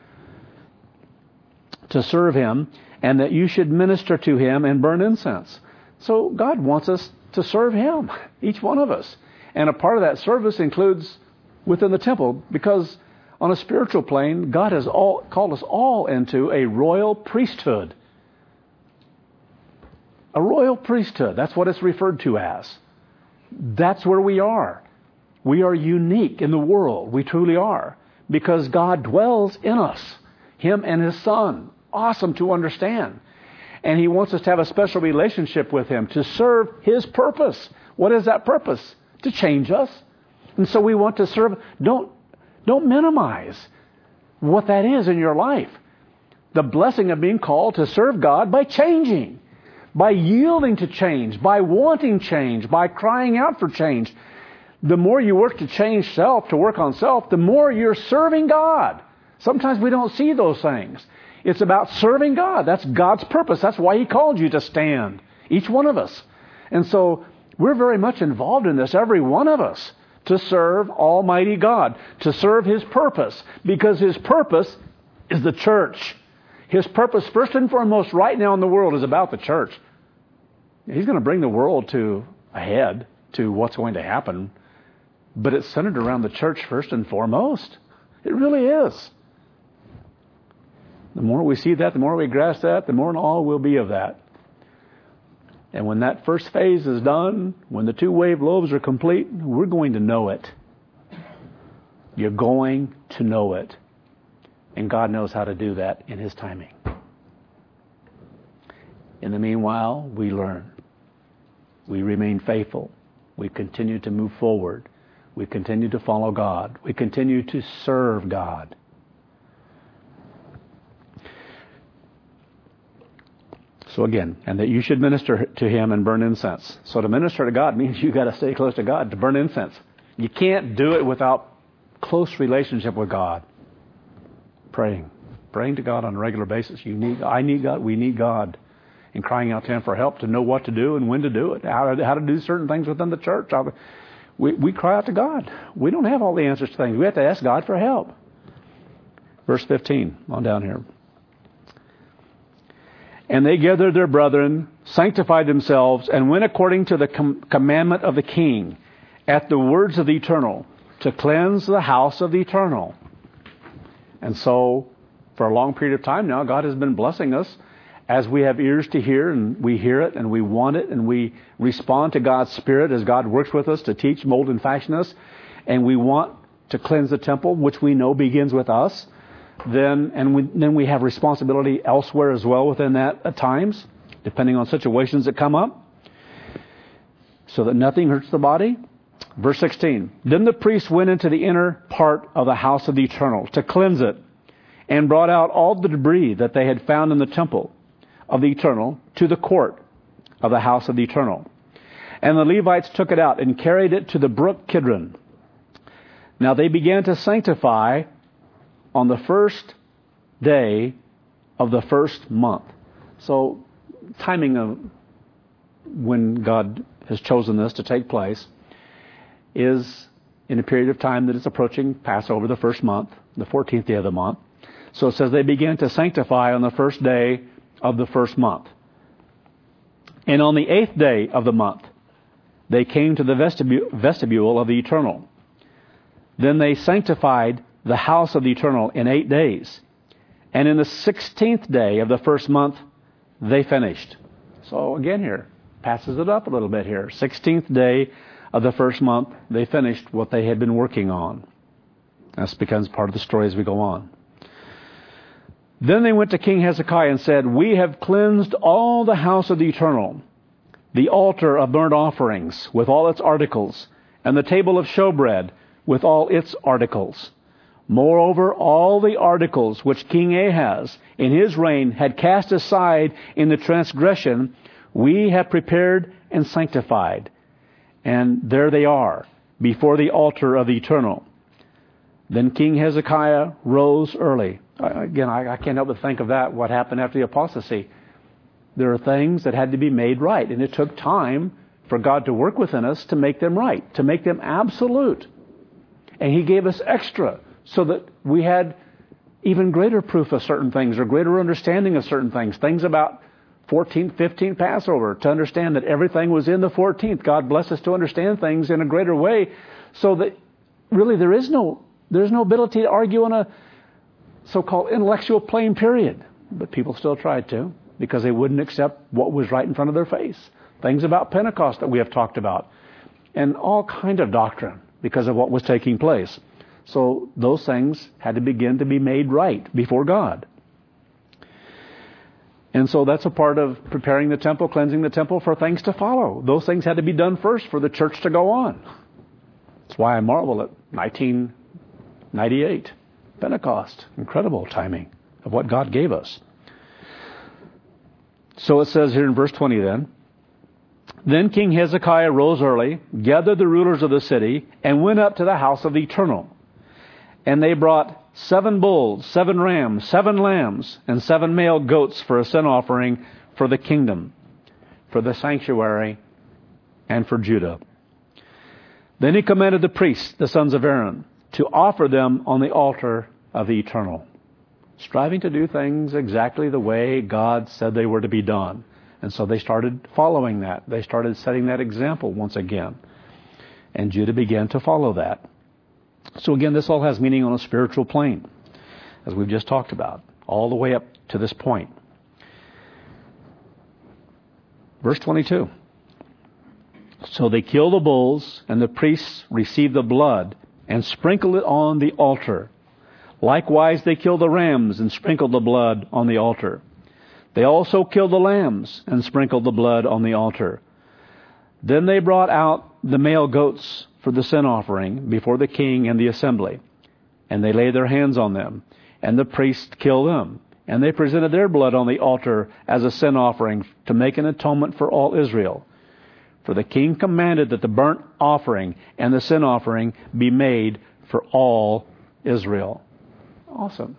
To serve Him, and that you should minister to Him and burn incense. So God wants us to serve Him, each one of us. And a part of that service includes within the temple, because on a spiritual plane, God has called us all into a royal priesthood. A royal priesthood, that's what it's referred to as. That's where we are. We are unique in the world. We truly are. Because God dwells in us, Him and His Son. Awesome to understand. And He wants us to have a special relationship with Him, to serve His purpose. What is that purpose? To change us. And so we want to serve. Don't minimize what that is in your life. The blessing of being called to serve God by changing, by yielding to change, by wanting change, by crying out for change. The more you work to change self, to work on self, the more you're serving God. Sometimes we don't see those things. It's about serving God. That's God's purpose. That's why He called you to stand, each one of us. And so we're very much involved in this, every one of us, to serve Almighty God, to serve His purpose, because His purpose is the church. His purpose, first and foremost, right now in the world is about the church. He's going to bring the world to a head to what's going to happen, but it's centered around the church first and foremost. It really is. The more we see that, the more we grasp that, the more in awe we'll be of that. And when that first phase is done, when the 2 wave loaves are complete, we're going to know it. You're going to know it. And God knows how to do that in His timing. In the meanwhile, we learn. We remain faithful. We continue to move forward. We continue to follow God. We continue to serve God. So again, and that you should minister to Him and burn incense. So to minister to God means you got to stay close to God to burn incense. You can't do it without close relationship with God. Praying to God on a regular basis. I need God. We need God. And crying out to Him for help to know what to do and when to do it. How to do certain things within the church. We cry out to God. We don't have all the answers to things. We have to ask God for help. Verse 15, on down here. And they gathered their brethren, sanctified themselves, and went according to the commandment of the king, at the words of the Eternal, to cleanse the house of the Eternal. And so, for a long period of time now, God has been blessing us as we have ears to hear, and we hear it, and we want it, and we respond to God's Spirit as God works with us to teach, mold, and fashion us, and we want to cleanse the temple, which we know begins with us, then we have responsibility elsewhere as well within that at times, depending on situations that come up, so that nothing hurts the body. Verse 16, then the priests went into the inner part of the house of the Eternal to cleanse it, and brought out all the debris that they had found in the temple of the Eternal to the court of the house of the Eternal. And the Levites took it out and carried it to the brook Kidron. Now they began to sanctify on the first day of the first month. So, timing of when God has chosen this to take place is in a period of time that is approaching Passover, the first month, the 14th day of the month. So it says they began to sanctify on the first day of the first month. And on the 8th day of the month, they came to the vestibule of the Eternal. Then they sanctified the house of the Eternal in 8 days. And in the 16th day of the first month, they finished. So again here, passes it up a little bit here. 16th day of the first month, they finished what they had been working on. This becomes part of the story as we go on. Then they went to King Hezekiah and said, we have cleansed all the house of the Eternal, the altar of burnt offerings with all its articles, and the table of showbread with all its articles. Moreover, all the articles which King Ahaz in his reign had cast aside in the transgression, we have prepared and sanctified. And there they are, before the altar of the Eternal. Then King Hezekiah rose early. Again, I can't help but think of that, what happened after the apostasy. There are things that had to be made right, and it took time for God to work within us to make them right, to make them absolute. And He gave us extra so that we had even greater proof of certain things or greater understanding of certain things. Things about 14th, 15th Passover, to understand that everything was in the 14th. God bless us to understand things in a greater way so that really there's no ability to argue on a so-called intellectual plane, period. But people still tried to because they wouldn't accept what was right in front of their face. Things about Pentecost that we have talked about. And all kind of doctrine because of what was taking place. So those things had to begin to be made right before God. And so that's a part of preparing the temple, cleansing the temple for things to follow. Those things had to be done first for the church to go on. That's why I marvel at 1998, Pentecost. Incredible timing of what God gave us. So it says here in verse 20 then, then King Hezekiah rose early, gathered the rulers of the city, and went up to the house of the Eternal. And they brought 7 bulls, 7 rams, 7 lambs, and 7 male goats for a sin offering for the kingdom, for the sanctuary, and for Judah. Then he commanded the priests, the sons of Aaron, to offer them on the altar of the Eternal, striving to do things exactly the way God said they were to be done. And so they started following that. They started setting that example once again. And Judah began to follow that. So again, this all has meaning on a spiritual plane, as we've just talked about, all the way up to this point. Verse 22. So they kill the bulls, and the priests receive the blood and sprinkle it on the altar. Likewise they kill the rams and sprinkle the blood on the altar. They also killed the lambs and sprinkled the blood on the altar. Then they brought out the male goats for the sin offering before the king and the assembly. And they laid their hands on them, and the priests killed them. And they presented their blood on the altar as a sin offering to make an atonement for all Israel. For the king commanded that the burnt offering and the sin offering be made for all Israel. Awesome.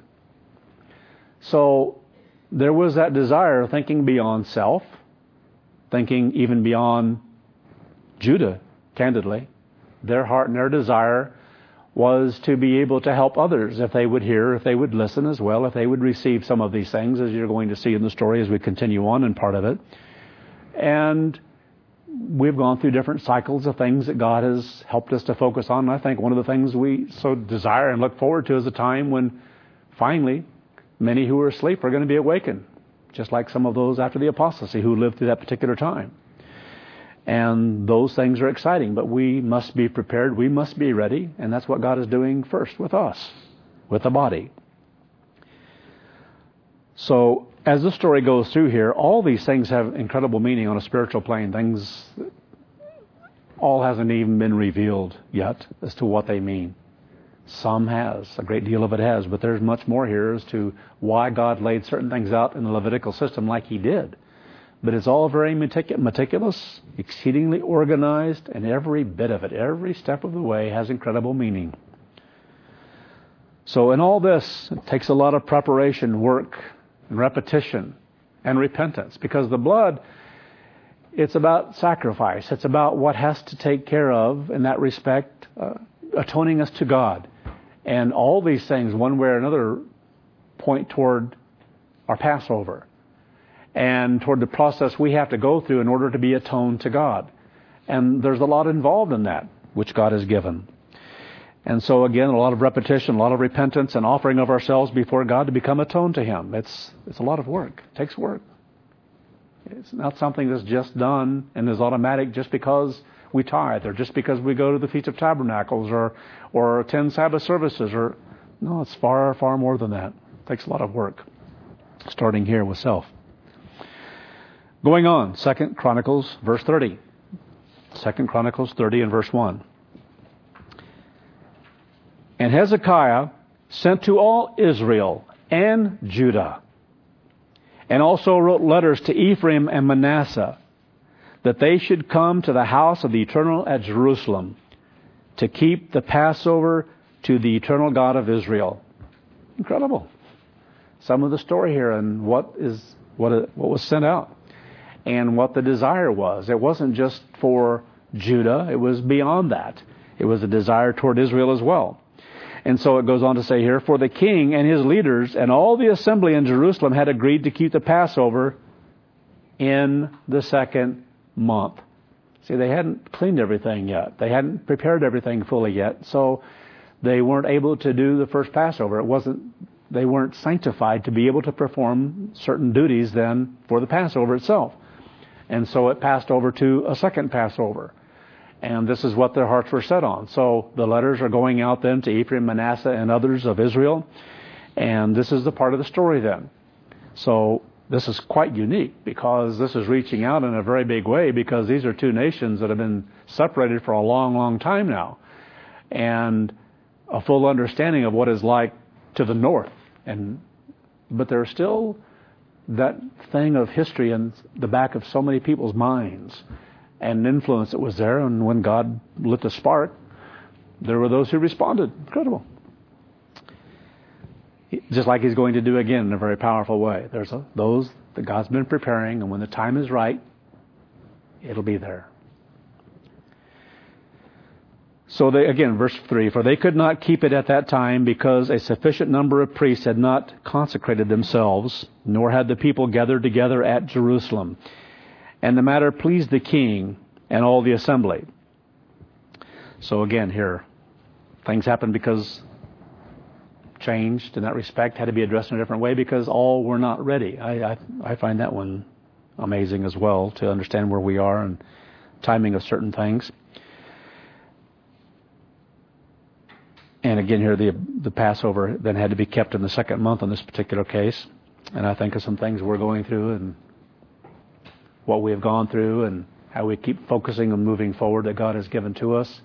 So there was that desire, thinking beyond self, thinking even beyond Judah, candidly. Their heart and their desire was to be able to help others if they would hear, if they would listen as well, if they would receive some of these things, as you're going to see in the story as we continue on in part of it. And we've gone through different cycles of things that God has helped us to focus on. And I think one of the things we so desire and look forward to is a time when finally many who are asleep are going to be awakened, just like some of those after the apostasy who lived through that particular time. And those things are exciting, but we must be prepared. We must be ready. And that's what God is doing first with us, with the body. So as the story goes through here, all these things have incredible meaning on a spiritual plane. Things all hasn't even been revealed yet as to what they mean. Some has. A great deal of it has. But there's much more here as to why God laid certain things out in the Levitical system like He did. But it's all very meticulous, exceedingly organized, and every bit of it, every step of the way has incredible meaning. So in all this, it takes a lot of preparation, work, and repetition, and repentance. Because the blood, it's about sacrifice. It's about what has to take care of, in that respect, atoning us to God. And all these things, one way or another, point toward our Passover. And toward the process we have to go through in order to be atoned to God. And there's a lot involved in that, which God has given. And so again, a lot of repetition, a lot of repentance, and offering of ourselves before God to become atoned to Him. It's a lot of work. It takes work. It's not something that's just done and is automatic just because we tithe, or just because we go to the Feast of Tabernacles, or attend Sabbath services. No, it's far, far more than that. It takes a lot of work, starting here with self. Going on, 2 Chronicles, verse 30. 2 Chronicles 30 and verse 1. And Hezekiah sent to all Israel and Judah, and also wrote letters to Ephraim and Manasseh, that they should come to the house of the Eternal at Jerusalem, to keep the Passover to the eternal God of Israel. Incredible. Some of the story here and what was sent out. And what the desire was. It wasn't just for Judah. It was beyond that. It was a desire toward Israel as well. And so it goes on to say here, for the king and his leaders and all the assembly in Jerusalem had agreed to keep the Passover in the second month. See, they hadn't cleaned everything yet. They hadn't prepared everything fully yet. So they weren't able to do the first Passover. They weren't sanctified to be able to perform certain duties then for the Passover itself. And so it passed over to a second Passover. And this is what their hearts were set on. So the letters are going out then to Ephraim, Manasseh, and others of Israel. And this is the part of the story then. So this is quite unique, because this is reaching out in a very big way, because these are two nations that have been separated for a long, long time now. And a full understanding of what is like to the north. But there's still that thing of history in the back of so many people's minds, and influence that was there. And when God lit the spark, there were those who responded. Incredible. Just like He's going to do again in a very powerful way. There's those that God's been preparing, and when the time is right, it'll be there. So again, verse 3, for they could not keep it at that time, because a sufficient number of priests had not consecrated themselves, nor had the people gathered together at Jerusalem. And the matter pleased the king and all the assembly. So again here, things happened because changed in that respect, had to be addressed in a different way, because all were not ready. I find that one amazing as well to understand where we are and timing of certain things. And again here, the Passover then had to be kept in the second month in this particular case. And I think of some things we're going through and what we have gone through and how we keep focusing on moving forward that God has given to us.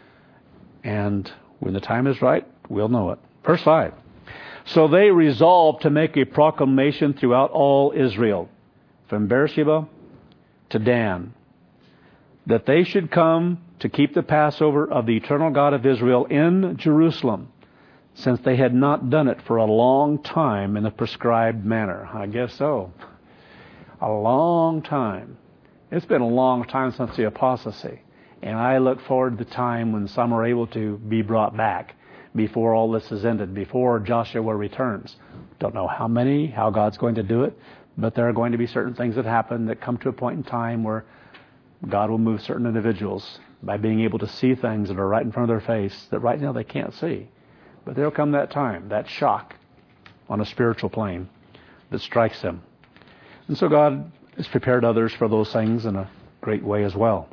And when the time is right, we'll know it. Verse 5. So they resolved to make a proclamation throughout all Israel, from Beersheba to Dan, that they should come to keep the Passover of the eternal God of Israel in Jerusalem, since they had not done it for a long time in the prescribed manner. I guess so. A long time. It's been a long time since the apostasy. And I look forward to the time when some are able to be brought back before all this is ended, before Joshua returns. Don't know how God's going to do it, but there are going to be certain things that happen that come to a point in time where God will move certain individuals by being able to see things that are right in front of their face that right now they can't see. But there'll come that time, that shock on a spiritual plane that strikes them. And so God has prepared others for those things in a great way as well.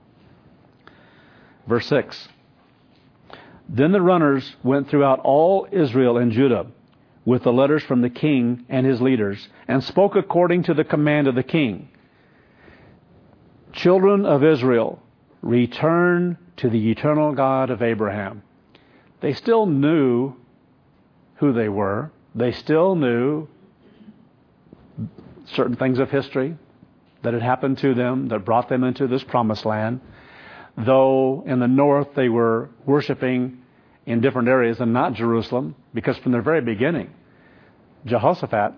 Verse 6. Then the runners went throughout all Israel and Judah with the letters from the king and his leaders, and spoke according to the command of the king. Children of Israel, return to the eternal God of Abraham. They still knew who they were. They still knew certain things of history that had happened to them that brought them into this promised land. Though in the north they were worshiping in different areas and not Jerusalem, because from the very beginning, Jehoshaphat,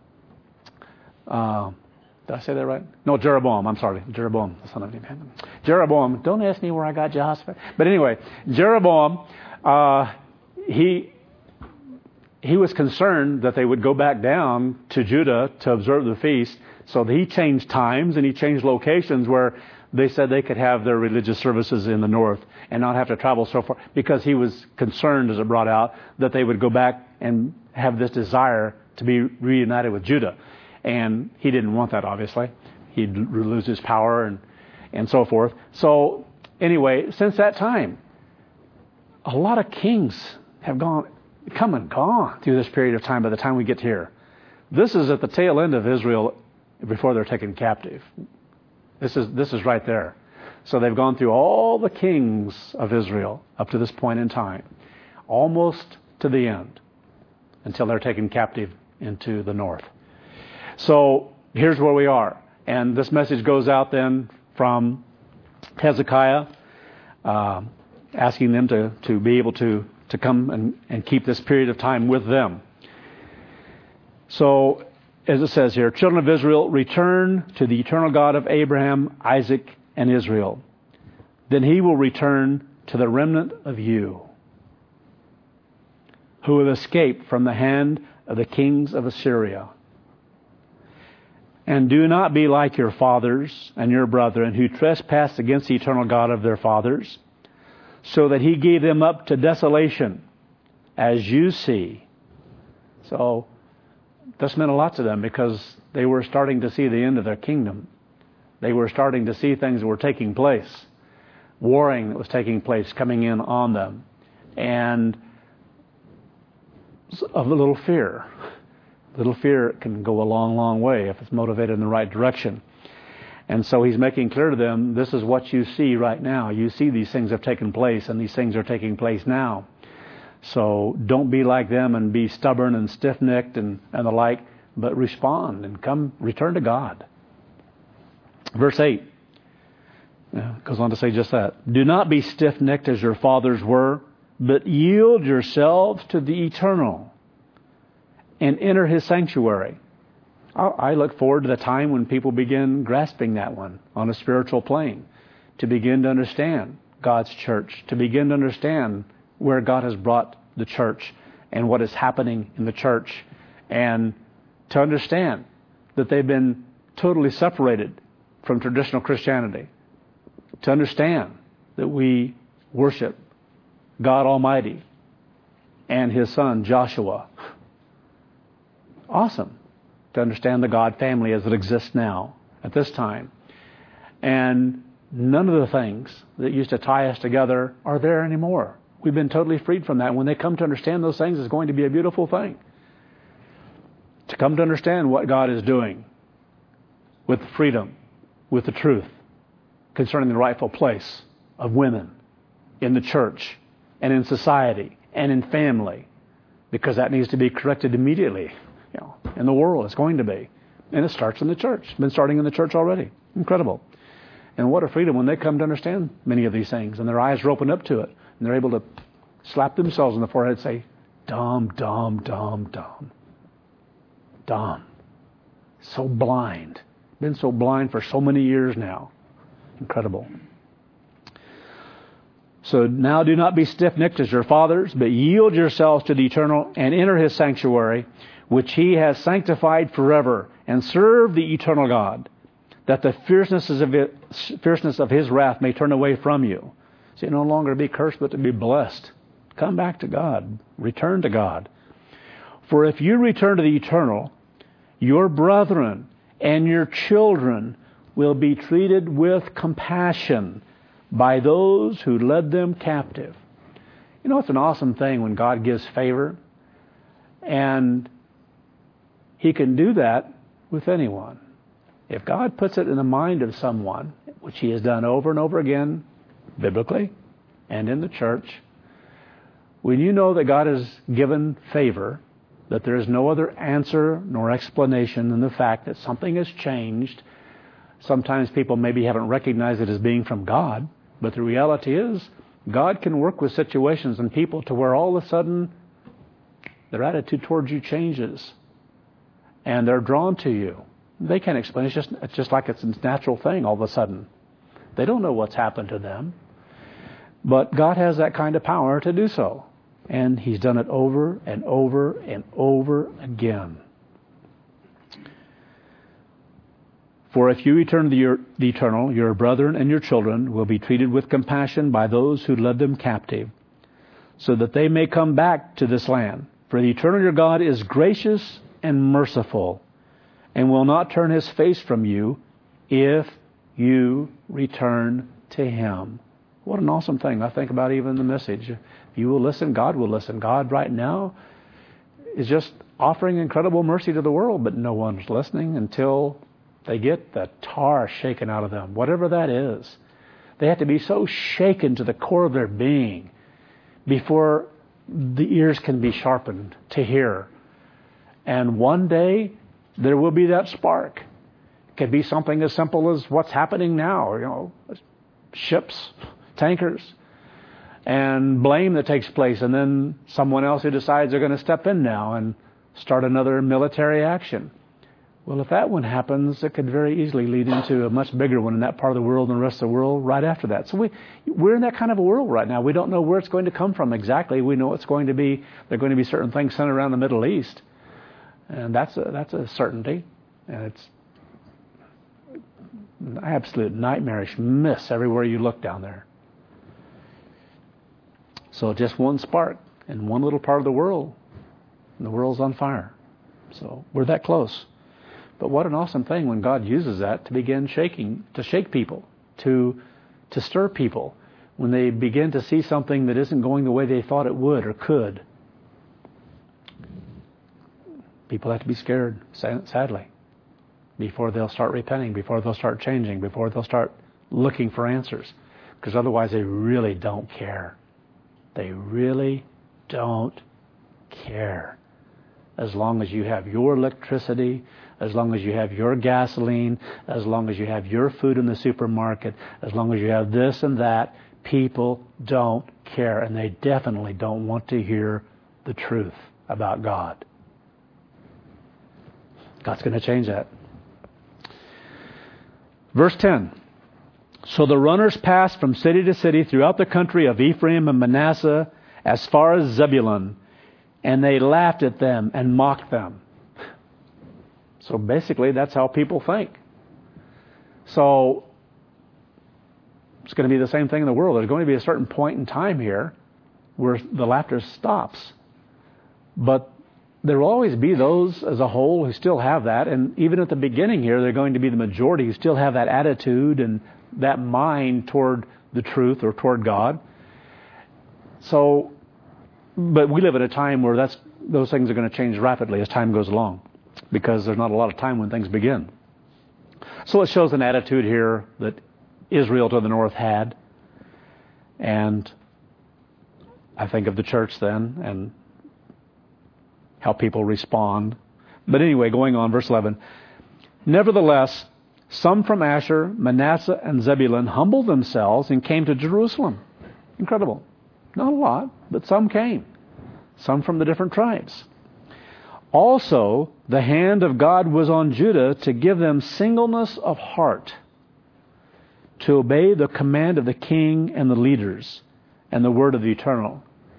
did I say that right? No, Jeroboam, I'm sorry. Jeroboam, the son of Nebat. Jeroboam, don't ask me where I got Jehoshaphat. But anyway, Jeroboam, he was concerned that they would go back down to Judah to observe the feast. So he changed times and he changed locations where they said they could have their religious services in the north and not have to travel so far, because he was concerned, as it brought out, that they would go back and have this desire to be reunited with Judah. And he didn't want that, obviously. He'd lose his power and so forth. So anyway, since that time, a lot of kings have come and gone through this period of time by the time we get here. This is at the tail end of Israel before they're taken captive. This is right there. So they've gone through all the kings of Israel up to this point in time, almost to the end, until they're taken captive into the north. So here's where we are. And this message goes out then from Hezekiah, asking them to be able to come and keep this period of time with them. So, as it says here, children of Israel, return to the eternal God of Abraham, Isaac, and Israel. Then he will return to the remnant of you, who have escaped from the hand of the kings of Assyria. And do not be like your fathers and your brethren, who trespassed against the eternal God of their fathers, so that he gave them up to desolation, as you see. So this meant a lot to them, because they were starting to see the end of their kingdom. They were starting to see things that were taking place, warring that was taking place, coming in on them, and of a little fear. Little fear can go a long, long way if it's motivated in the right direction. And so he's making clear to them, this is what you see right now. You see these things have taken place, and these things are taking place now. So don't be like them and be stubborn and stiff-necked and the like, but respond and return to God. Verse 8 goes on to say just that. Do not be stiff-necked as your fathers were, but yield yourselves to the eternal and enter his sanctuary. I look forward to the time when people begin grasping that one on a spiritual plane, to begin to understand God's church, to begin to understand where God has brought the church and what is happening in the church, and to understand that they've been totally separated from traditional Christianity, to understand that we worship God Almighty and His Son, Joshua. Awesome to understand the God family as it exists now, at this time. And none of the things that used to tie us together are there anymore. We've been totally freed from that. When they come to understand those things, it's going to be a beautiful thing. To come to understand what God is doing with freedom, with the truth, concerning the rightful place of women in the church and in society and in family, because that needs to be corrected immediately. In the world, it's going to be. And it starts in the church. It's been starting in the church already. Incredible. And what a freedom when they come to understand many of these things and their eyes are opened up to it and they're able to slap themselves on the forehead and say, dumb, dumb, dumb, dumb. Dumb. So blind. Been so blind for so many years now. Incredible. So now do not be stiff-necked as your fathers, but yield yourselves to the Eternal and enter His sanctuary, which He has sanctified forever, and serve the eternal God, that the fierceness of His wrath may turn away from you. So you no longer be cursed, but to be blessed. Come back to God. Return to God. For if you return to the eternal, your brethren and your children will be treated with compassion by those who led them captive. It's an awesome thing when God gives favor, and He can do that with anyone. If God puts it in the mind of someone, which He has done over and over again, biblically and in the church, when you know that God has given favor, that there is no other answer nor explanation than the fact that something has changed. Sometimes people maybe haven't recognized it as being from God, but the reality is God can work with situations and people to where all of a sudden their attitude towards you changes and they're drawn to you. They can't explain it. It's just like it's a natural thing all of a sudden. They don't know what's happened to them. But God has that kind of power to do so. And He's done it over and over and over again. For if you return to the eternal, your brethren and your children will be treated with compassion by those who led them captive, so that they may come back to this land. For the eternal your God is gracious and merciful, and will not turn His face from you if you return to Him. What an awesome thing. I think about even the message. If you will listen, God will listen. God right now is just offering incredible mercy to the world, but no one's listening until they get the tar shaken out of them, whatever that is. They have to be so shaken to the core of their being before the ears can be sharpened to hear. And one day, there will be that spark. It could be something as simple as what's happening now, ships, tankers, and blame that takes place, and then someone else who decides they're going to step in now and start another military action. Well, if that one happens, it could very easily lead into a much bigger one in that part of the world and the rest of the world right after that. So we're in that kind of a world right now. We don't know where it's going to come from exactly. We know it's going to be, there are going to be certain things centered around the Middle East. And that's a certainty. And it's an absolute nightmarish mess everywhere you look down there. So just one spark in one little part of the world, and the world's on fire. So we're that close. But what an awesome thing when God uses that to begin to shake people, to stir people, when they begin to see something that isn't going the way they thought it would or could. People have to be scared, sadly, before they'll start repenting, before they'll start changing, before they'll start looking for answers. Because otherwise they really don't care. They really don't care. As long as you have your electricity, as long as you have your gasoline, as long as you have your food in the supermarket, as long as you have this and that, people don't care. And they definitely don't want to hear the truth about God. God's going to change that. Verse 10. So the runners passed from city to city throughout the country of Ephraim and Manasseh as far as Zebulun, and they laughed at them and mocked them. So basically, that's how people think. So it's going to be the same thing in the world. There's going to be a certain point in time here where the laughter stops. But there will always be those as a whole who still have that. And even at the beginning here, they're going to be the majority who still have that attitude and that mind toward the truth or toward God. So, but we live at a time where those things are going to change rapidly as time goes along, because there's not a lot of time when things begin. So it shows an attitude here that Israel to the north had. And I think of the church then and how people respond. But anyway, going on, verse 11. Nevertheless, some from Asher, Manasseh, and Zebulun humbled themselves and came to Jerusalem. Incredible. Not a lot, but some came. Some from the different tribes. Also, the hand of God was on Judah to give them singleness of heart, to obey the command of the king and the leaders and the word of the Eternal.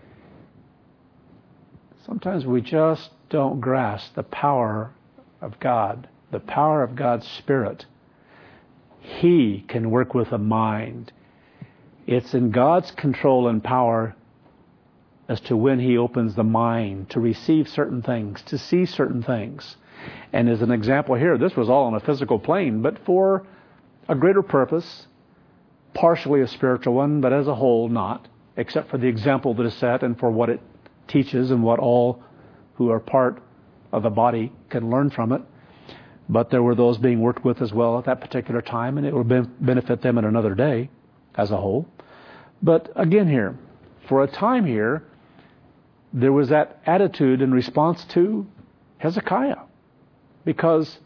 Sometimes we just don't grasp the power of God, the power of God's Spirit. He can work with a mind. It's in God's control and power as to when He opens the mind to receive certain things, to see certain things. And as an example here, this was all on a physical plane, but for a greater purpose, partially a spiritual one, but as a whole not, except for the example that is set and for what it teaches and what all who are part of the body can learn from it. But there were those being worked with as well at that particular time, and it will benefit them in another day as a whole. But again here, for a time here, there was that attitude in response to Hezekiah, because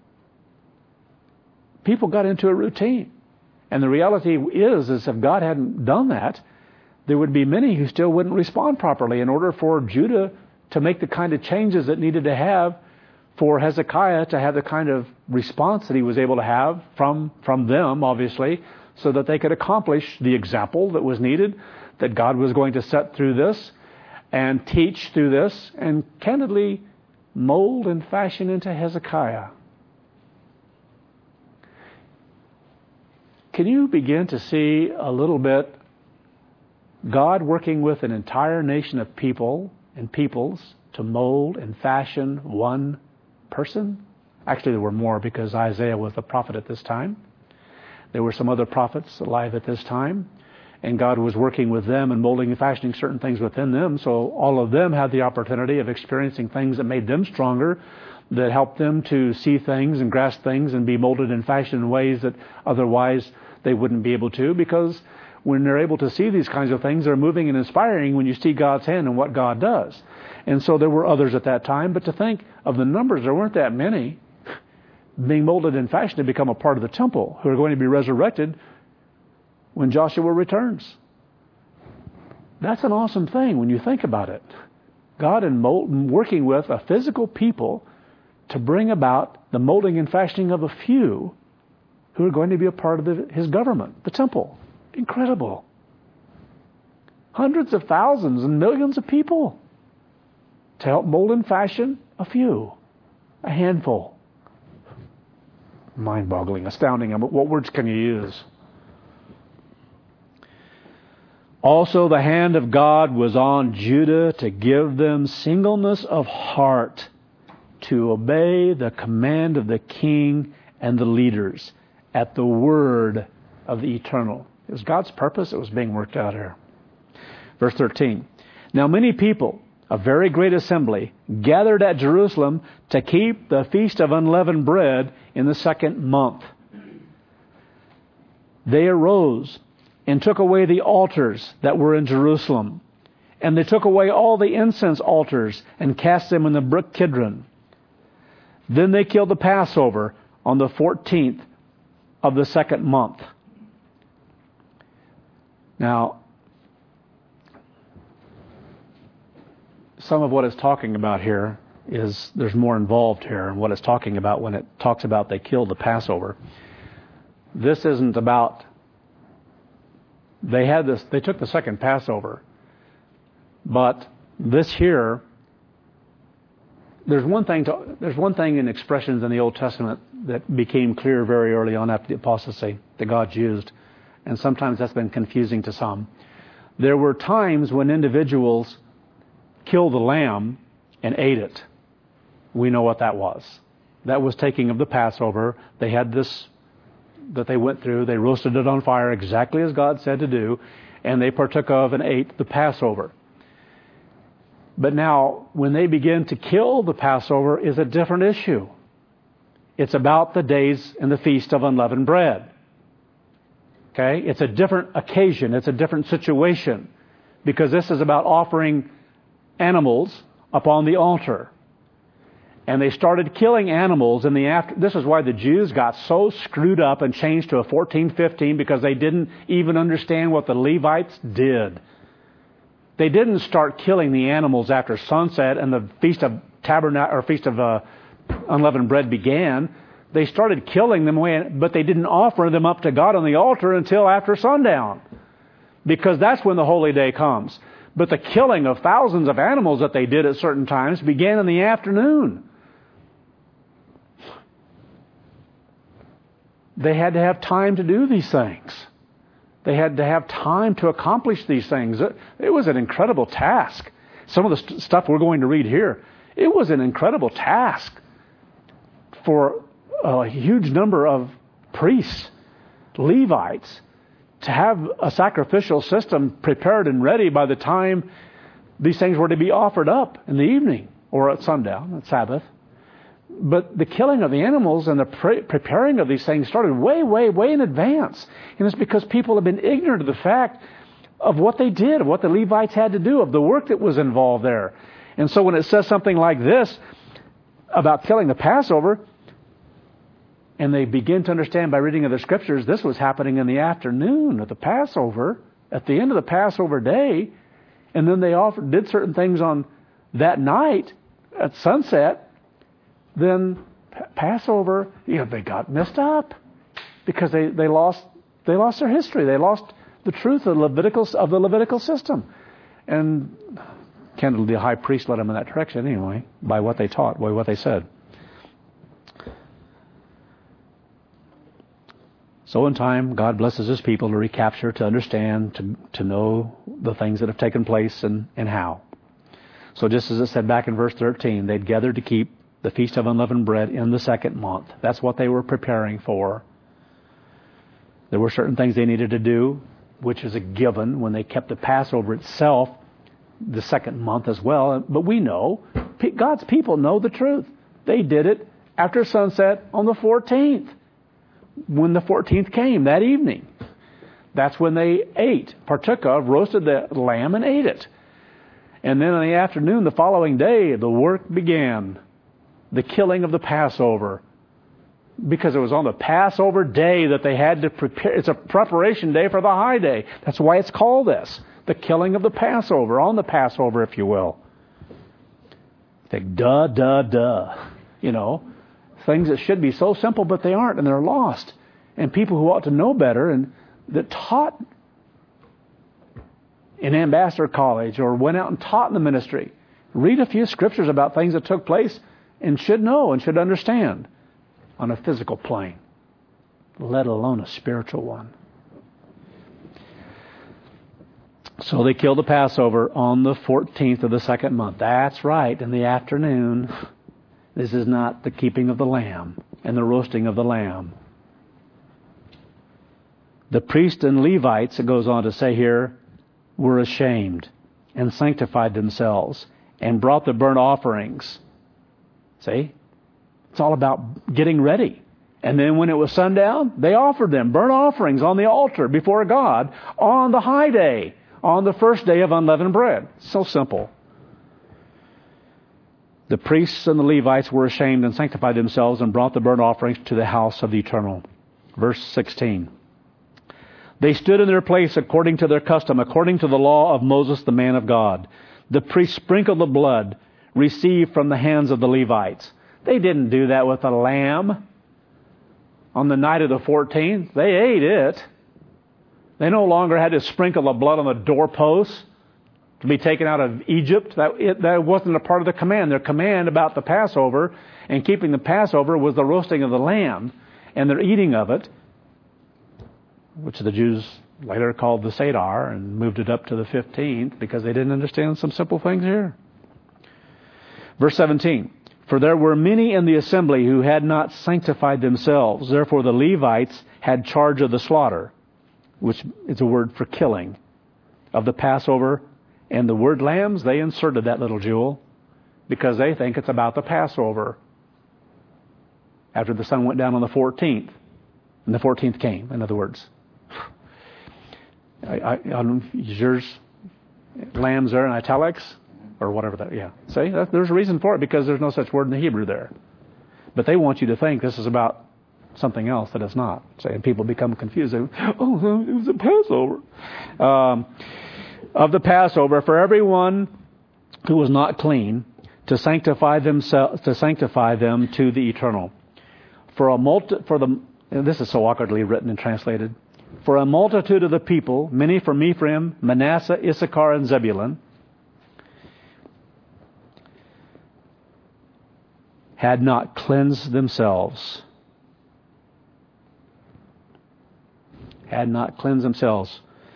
people got into a routine. And the reality is if God hadn't done that, there would be many who still wouldn't respond properly. In order for Judah to make the kind of changes it needed to have, for Hezekiah to have the kind of response that he was able to have from them, obviously, so that they could accomplish the example that was needed, that God was going to set through this and teach through this and candidly mold and fashion into Hezekiah. Can you begin to see a little bit God working with an entire nation of people and peoples to mold and fashion one person? Actually, there were more, because Isaiah was the prophet at this time. There were some other prophets alive at this time, and God was working with them and molding and fashioning certain things within them. So all of them had the opportunity of experiencing things that made them stronger, that helped them to see things and grasp things and be molded and fashioned in ways that otherwise they wouldn't be able to, because when they're able to see these kinds of things, they're moving and inspiring when you see God's hand and what God does. And so there were others at that time, but to think of the numbers, there weren't that many being molded and fashioned to become a part of the temple, who are going to be resurrected when Joshua returns. That's an awesome thing when you think about it. God working with a physical people to bring about the molding and fashioning of a few who are going to be a part of His government, the temple. Incredible. Hundreds of thousands and millions of people to help mold and fashion a few, a handful. Mind-boggling, astounding. What words can you use? Also, the hand of God was on Judah to give them singleness of heart, to obey the command of the king and the leaders at the word of the Eternal. It was God's purpose that was being worked out here. Verse 13. Now many people, a very great assembly, gathered at Jerusalem to keep the feast of unleavened bread in the 2nd month. They arose and took away the altars that were in Jerusalem. And they took away all the incense altars and cast them in the brook Kidron. Then they killed the Passover on the 14th of the 2nd month. Now, some of what it's talking about here is there's more involved here in what it's talking about when it talks about they killed the Passover. This isn't about, they took the second Passover, but this here, there's one thing in expressions in the Old Testament that became clear very early on after the apostasy that God's used, and sometimes that's been confusing to some. There were times when individuals killed the lamb and ate it. We know what that was. That was taking of the Passover. They had this that they went through. They roasted it on fire exactly as God said to do, and they partook of and ate the Passover. But now, when they begin to kill the Passover is a different issue. It's about the days and the Feast of Unleavened Bread. Okay? It's a different occasion. It's a different situation. Because this is about offering animals upon the altar. And they started killing animals in the after. This is why the Jews got so screwed up and changed to a 14:15, because they didn't even understand what the Levites did. They didn't start killing the animals after sunset and the Feast of Unleavened Bread began. They started killing them, but they didn't offer them up to God on the altar until after sundown, because that's when the holy day comes. But the killing of thousands of animals that they did at certain times began in the afternoon. They had to have time to do these things. They had to have time to accomplish these things. It was an incredible task. Some of the stuff we're going to read here, it was an incredible task for a huge number of priests, Levites, to have a sacrificial system prepared and ready by the time these things were to be offered up in the evening or at sundown, at Sabbath. But the killing of the animals and the preparing of these things started way, way, way in advance. And it's because people have been ignorant of the fact of what they did, of what the Levites had to do, of the work that was involved there. And so when it says something like this about killing the Passover, and they begin to understand by reading of the Scriptures, this was happening in the afternoon of the Passover, at the end of the Passover day, and then they did certain things on that night at sunset, then Passover, they got messed up because they lost their history. They lost the truth of the Levitical system. And Kendall, the high priest, led them in that direction anyway, by what they taught, by what they said. So in time, God blesses His people to recapture, to understand, to know the things that have taken place and how. So just as it said back in verse 13, they'd gathered to keep the Feast of Unleavened Bread in the second month. That's what they were preparing for. There were certain things they needed to do, which is a given when they kept the Passover itself the second month as well. But we know, God's people know the truth. They did it after sunset on the 14th. When the 14th came, that evening. That's when they partook of, roasted the lamb and ate it. And then in the afternoon, the following day, the work began. The killing of the Passover. Because it was on the Passover day that they had to prepare. It's a preparation day for the high day. That's why it's called this. The killing of the Passover, on the Passover, if you will. Think, duh. Things that should be so simple, but they aren't, and they're lost. And people who ought to know better and that taught in Ambassador College or went out and taught in the ministry, read a few scriptures about things that took place and should know and should understand on a physical plane, let alone a spiritual one. So they killed the Passover on the 14th of the second month. That's right, in the afternoon. This is not the keeping of the lamb and the roasting of the lamb. The priests and Levites, it goes on to say here, were ashamed and sanctified themselves and brought the burnt offerings. See? It's all about getting ready. And then when it was sundown, they offered them burnt offerings on the altar before God on the high day, on the first day of unleavened bread. So simple. The priests and the Levites were ashamed and sanctified themselves and brought the burnt offerings to the house of the Eternal. Verse 16. They stood in their place according to their custom, according to the law of Moses, the man of God. The priests sprinkled the blood received from the hands of the Levites. They didn't do that with a lamb on the night of the 14th. They ate it. They no longer had to sprinkle the blood on the doorposts to be taken out of Egypt. That wasn't a part of the command. Their command about the Passover and keeping the Passover was the roasting of the lamb and their eating of it, which the Jews later called the Seder and moved it up to the 15th because they didn't understand some simple things here. Verse 17. For there were many in the assembly who had not sanctified themselves. Therefore the Levites had charge of the slaughter, which is a word for killing, of the Passover. And the word lambs, they inserted that little jewel because they think it's about the Passover. After the sun went down on the 14th. And the 14th came, in other words. Is yours lambs there in italics? Or whatever that, yeah. See, there's a reason for it because there's no such word in the Hebrew there. But they want you to think this is about something else that it's not. See, and people become confused. Oh, it was a Passover. Of the Passover, for everyone who was not clean, to sanctify them to the eternal. This is so awkwardly written and translated. For a multitude of the people, many from Ephraim, Manasseh, Issachar, and Zebulun, had not cleansed themselves. Had not cleansed themselves.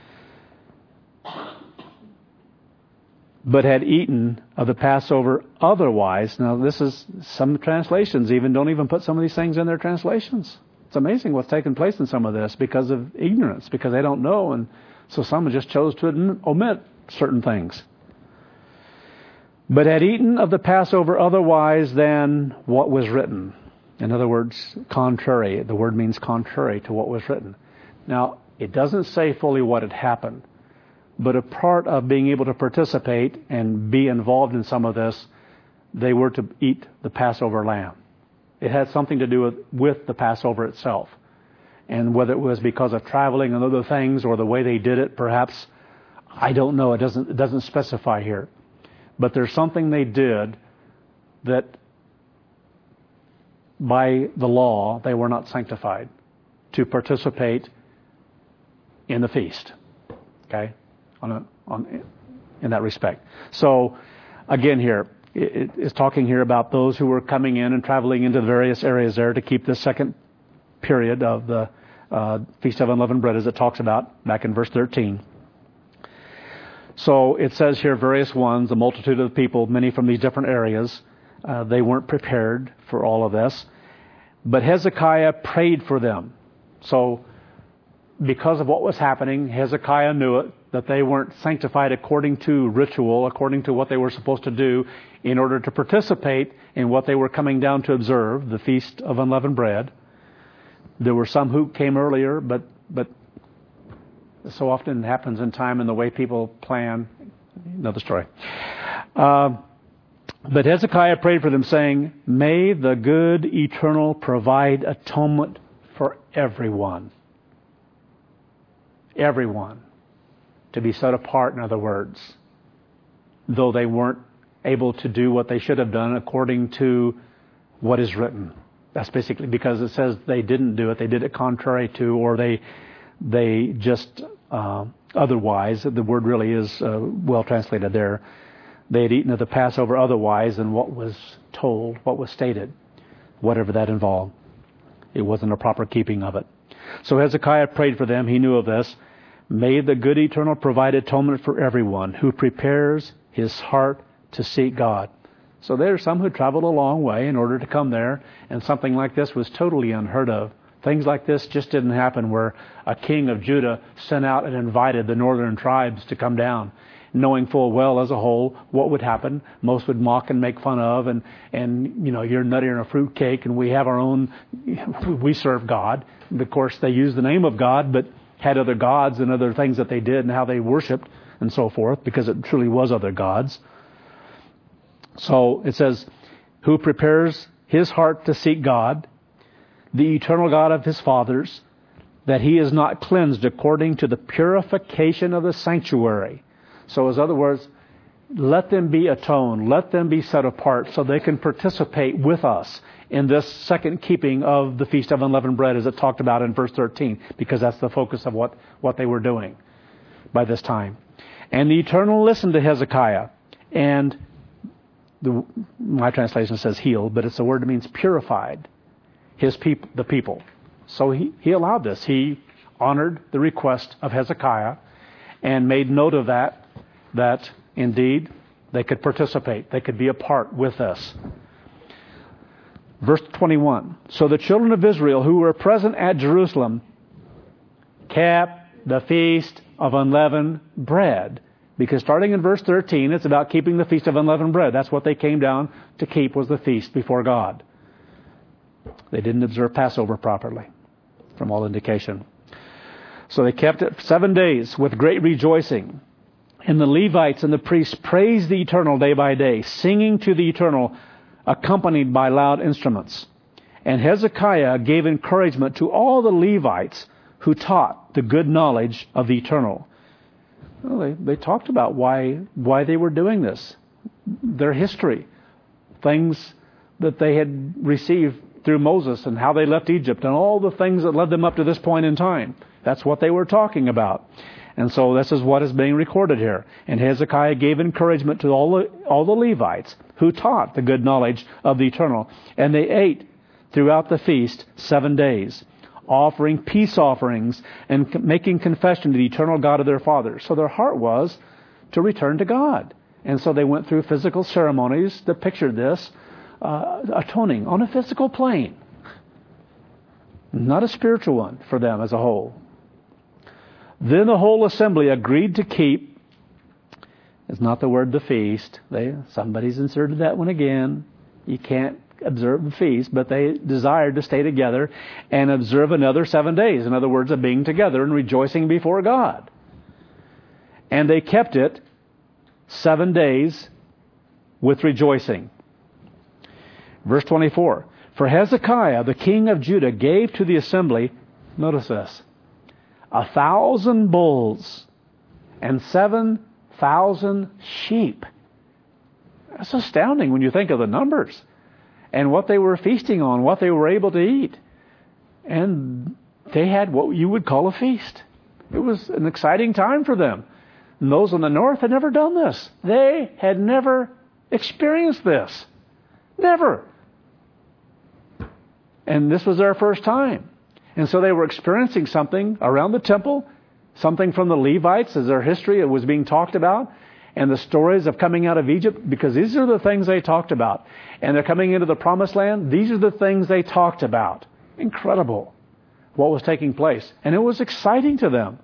But had eaten of the Passover otherwise. Now this is, some translations don't even put some of these things in their translations. It's amazing what's taken place in some of this because of ignorance, because they don't know, and so some just chose to omit certain things. But had eaten of the Passover otherwise than what was written. In other words, contrary. The word means contrary to what was written. Now, it doesn't say fully what had happened, but a part of being able to participate and be involved in some of this, they were to eat the Passover lamb. It had something to do with the Passover itself. And whether it was because of traveling and other things or the way they did it, perhaps, I don't know. It doesn't specify here. But there's something they did that by the law they were not sanctified to participate in the feast. Okay? In that respect. So again here, it's talking here about those who were coming in and traveling into the various areas there to keep the second period of the Feast of Unleavened Bread, as it talks about back in verse 13. So it says here, various ones, the multitude of the people, many from these different areas, they weren't prepared for all of this. But Hezekiah prayed for them. So because of what was happening, Hezekiah knew it, that they weren't sanctified according to ritual, according to what they were supposed to do in order to participate in what they were coming down to observe, the Feast of Unleavened Bread. There were some who came earlier, but so often happens in time and the way people plan. Another story. But Hezekiah prayed for them, saying, "May the good eternal provide atonement for everyone." Everyone. To be set apart, in other words. Though they weren't able to do what they should have done according to what is written. That's basically because it says they didn't do it. They did it contrary to, or they just otherwise. The word really is well translated there. They had eaten of the Passover otherwise than what was told, what was stated, whatever that involved. It wasn't a proper keeping of it. So Hezekiah prayed for them. He knew of this. May the good eternal provide atonement for everyone who prepares his heart to seek God. So there are some who traveled a long way in order to come there, and something like this was totally unheard of. Things like this just didn't happen, where a king of Judah sent out and invited the northern tribes to come down, knowing full well as a whole what would happen. Most would mock and make fun of, and you know, you're nuttier than a fruit cake, and we have our own, we serve God. And of course, they used the name of God, but had other gods and other things that they did and how they worshipped and so forth, because it truly was other gods. So it says, who prepares his heart to seek God, the eternal God of his fathers, that he is not cleansed according to the purification of the sanctuary. So in other words, let them be atoned, let them be set apart so they can participate with us in this second keeping of the Feast of Unleavened Bread, as it talked about in verse 13, because that's the focus of what they were doing by this time. And the Eternal listened to Hezekiah, and my translation says healed, but it's a word that means purified the people. So he allowed this. He honored the request of Hezekiah and made note of that indeed they could participate. They could be a part with us. Verse 21. So the children of Israel who were present at Jerusalem kept the feast of unleavened bread. Because starting in verse 13, it's about keeping the feast of unleavened bread. That's what they came down to keep, was the feast before God. They didn't observe Passover properly, from all indication. So they kept it 7 days with great rejoicing. And the Levites and the priests praised the Eternal day by day, singing to the Eternal, accompanied by loud instruments. And Hezekiah gave encouragement to all the Levites who taught the good knowledge of the Eternal. Well, they talked about why they were doing this, their history, things that they had received through Moses and how they left Egypt and all the things that led them up to this point in time. That's what they were talking about. And so this is what is being recorded here. And Hezekiah gave encouragement to all the Levites who taught the good knowledge of the Eternal. And they ate throughout the feast 7 days, offering peace offerings and making confession to the eternal God of their fathers. So their heart was to return to God. And so they went through physical ceremonies that pictured this, atoning on a physical plane. Not a spiritual one for them as a whole. Then the whole assembly agreed to keep, it's not the word the feast. Somebody's inserted that one again. You can't observe the feast, but they desired to stay together and observe another 7 days. In other words, of being together and rejoicing before God. And they kept it 7 days with rejoicing. Verse 24. For Hezekiah, the king of Judah, gave to the assembly, notice this, 1,000 bulls and 7,000 sheep. That's astounding when you think of the numbers and what they were feasting on, what they were able to eat. And they had what you would call a feast. It was an exciting time for them. And those in the north had never done this. They had never experienced this. Never. And this was their first time. And so they were experiencing something around the temple, something from the Levites as their history was being talked about, and the stories of coming out of Egypt, because these are the things they talked about. And they're coming into the promised land. These are the things they talked about. Incredible what was taking place. And it was exciting to them.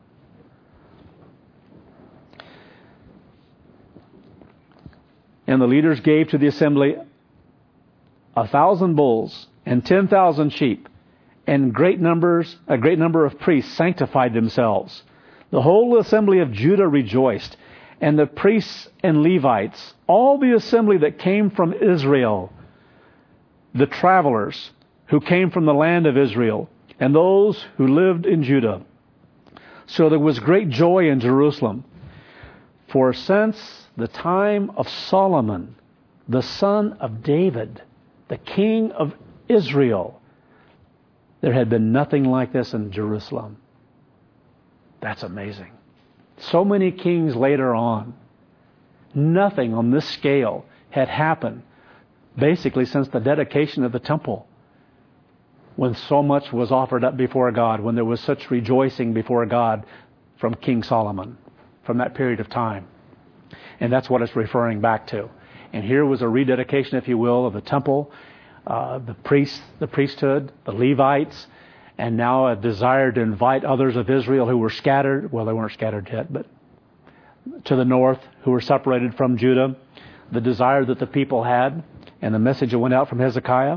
And the leaders gave to the assembly 1,000 bulls and 10,000 sheep. And a great number of priests sanctified themselves. The whole assembly of Judah rejoiced, and the priests and Levites, all the assembly that came from Israel, the travelers who came from the land of Israel, and those who lived in Judah. So there was great joy in Jerusalem. For since the time of Solomon, the son of David, the king of Israel, there had been nothing like this in Jerusalem. That's amazing. So many kings later on, nothing on this scale had happened basically since the dedication of the temple, when so much was offered up before God, when there was such rejoicing before God from King Solomon, from that period of time. And that's what it's referring back to. And here was a rededication, if you will, of the temple, the priests, the priesthood, the Levites, and now a desire to invite others of Israel who were scattered. Well, they weren't scattered yet, but to the north, who were separated from Judah. The desire that the people had, and the message that went out from Hezekiah.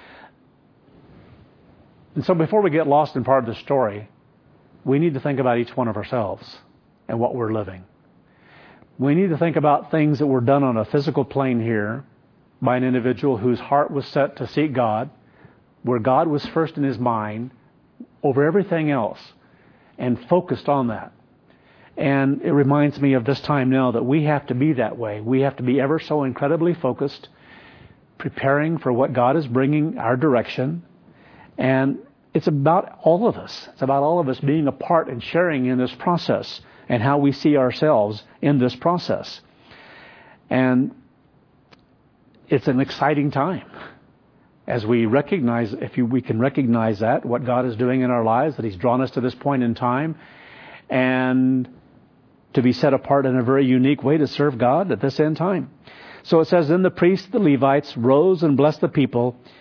And so before we get lost in part of the story, we need to think about each one of ourselves and what we're living. We need to think about things that were done on a physical plane here by an individual whose heart was set to seek God, where God was first in his mind over everything else, and focused on that. And it reminds me of this time now that we have to be that way. We have to be ever so incredibly focused, preparing for what God is bringing our direction. And it's about all of us. It's about all of us being a part and sharing in this process and how we see ourselves in this process. And it's an exciting time as we recognize, we can recognize that, what God is doing in our lives, that He's drawn us to this point in time, and to be set apart in a very unique way to serve God at this end time. So it says, then the priests, the Levites, rose and blessed the people,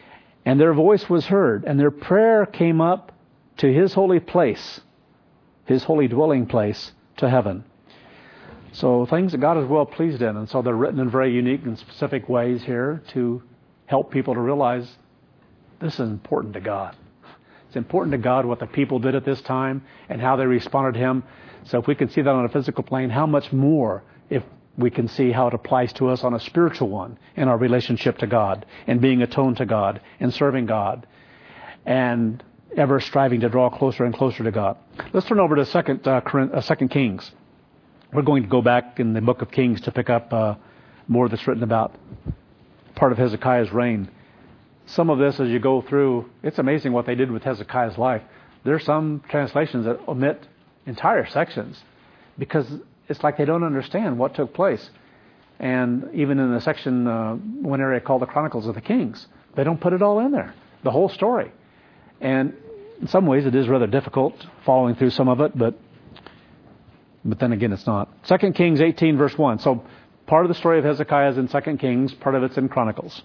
And their voice was heard, and their prayer came up to his holy place, his holy dwelling place, to heaven. So things that God is well pleased in. And so they're written in very unique and specific ways here to help people to realize this is important to God. It's important to God what the people did at this time and how they responded to him. So if we can see that on a physical plane, how much more if we can see how it applies to us on a spiritual one in our relationship to God and being atoned to God and serving God and ever striving to draw closer and closer to God. Let's turn over to 2 Kings. We're going to go back in the book of Kings to pick up more that's written about part of Hezekiah's reign. Some of this, as you go through, it's amazing what they did with Hezekiah's life. There's some translations that omit entire sections because it's like they don't understand what took place. And even in the section, one area called the Chronicles of the Kings, they don't put it all in there, the whole story. And in some ways it is rather difficult following through some of it, but then again it's not. 2 Kings 18 verse 1. So part of the story of Hezekiah is in 2 Kings, part of it's in Chronicles.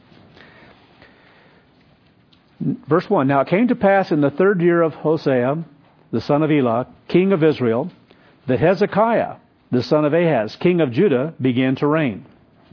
Verse 1, now it came to pass in the 3rd year of Hosea, the son of Elah, king of Israel, that Hezekiah, the son of Ahaz, king of Judah, began to reign.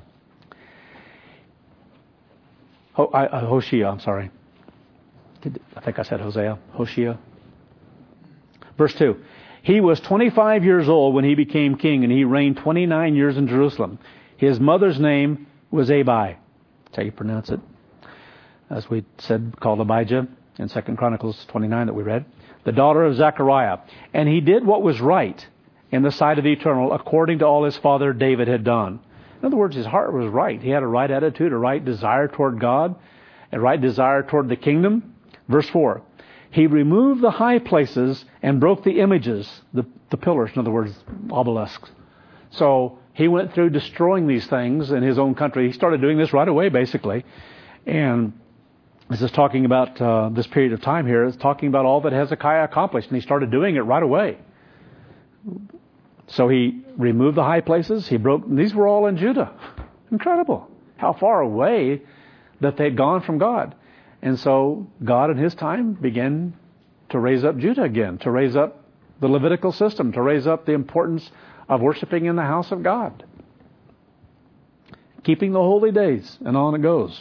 Hoshea, I'm sorry. I think I said Hosea. Hoshea. Verse 2, he was 25 years old when he became king, and he reigned 29 years in Jerusalem. His mother's name was Abi. That's how you pronounce it. As we said, called Abijah in 2 Chronicles 29 that we read, the daughter of Zechariah. And he did what was right in the sight of the Eternal, according to all his father David had done. In other words, his heart was right. He had a right attitude, a right desire toward God, a right desire toward the kingdom. Verse 4, he removed the high places and broke the images, the pillars, in other words, obelisks. So he went through destroying these things in his own country. He started doing this right away, basically. And this is talking about this period of time here. It's talking about all that Hezekiah accomplished, and he started doing it right away. So he removed the high places. He broke. These were all in Judah. Incredible how far away that they'd gone from God. And so God in his time began to raise up Judah again, to raise up the Levitical system, to raise up the importance of worshiping in the house of God, keeping the holy days, and on it goes.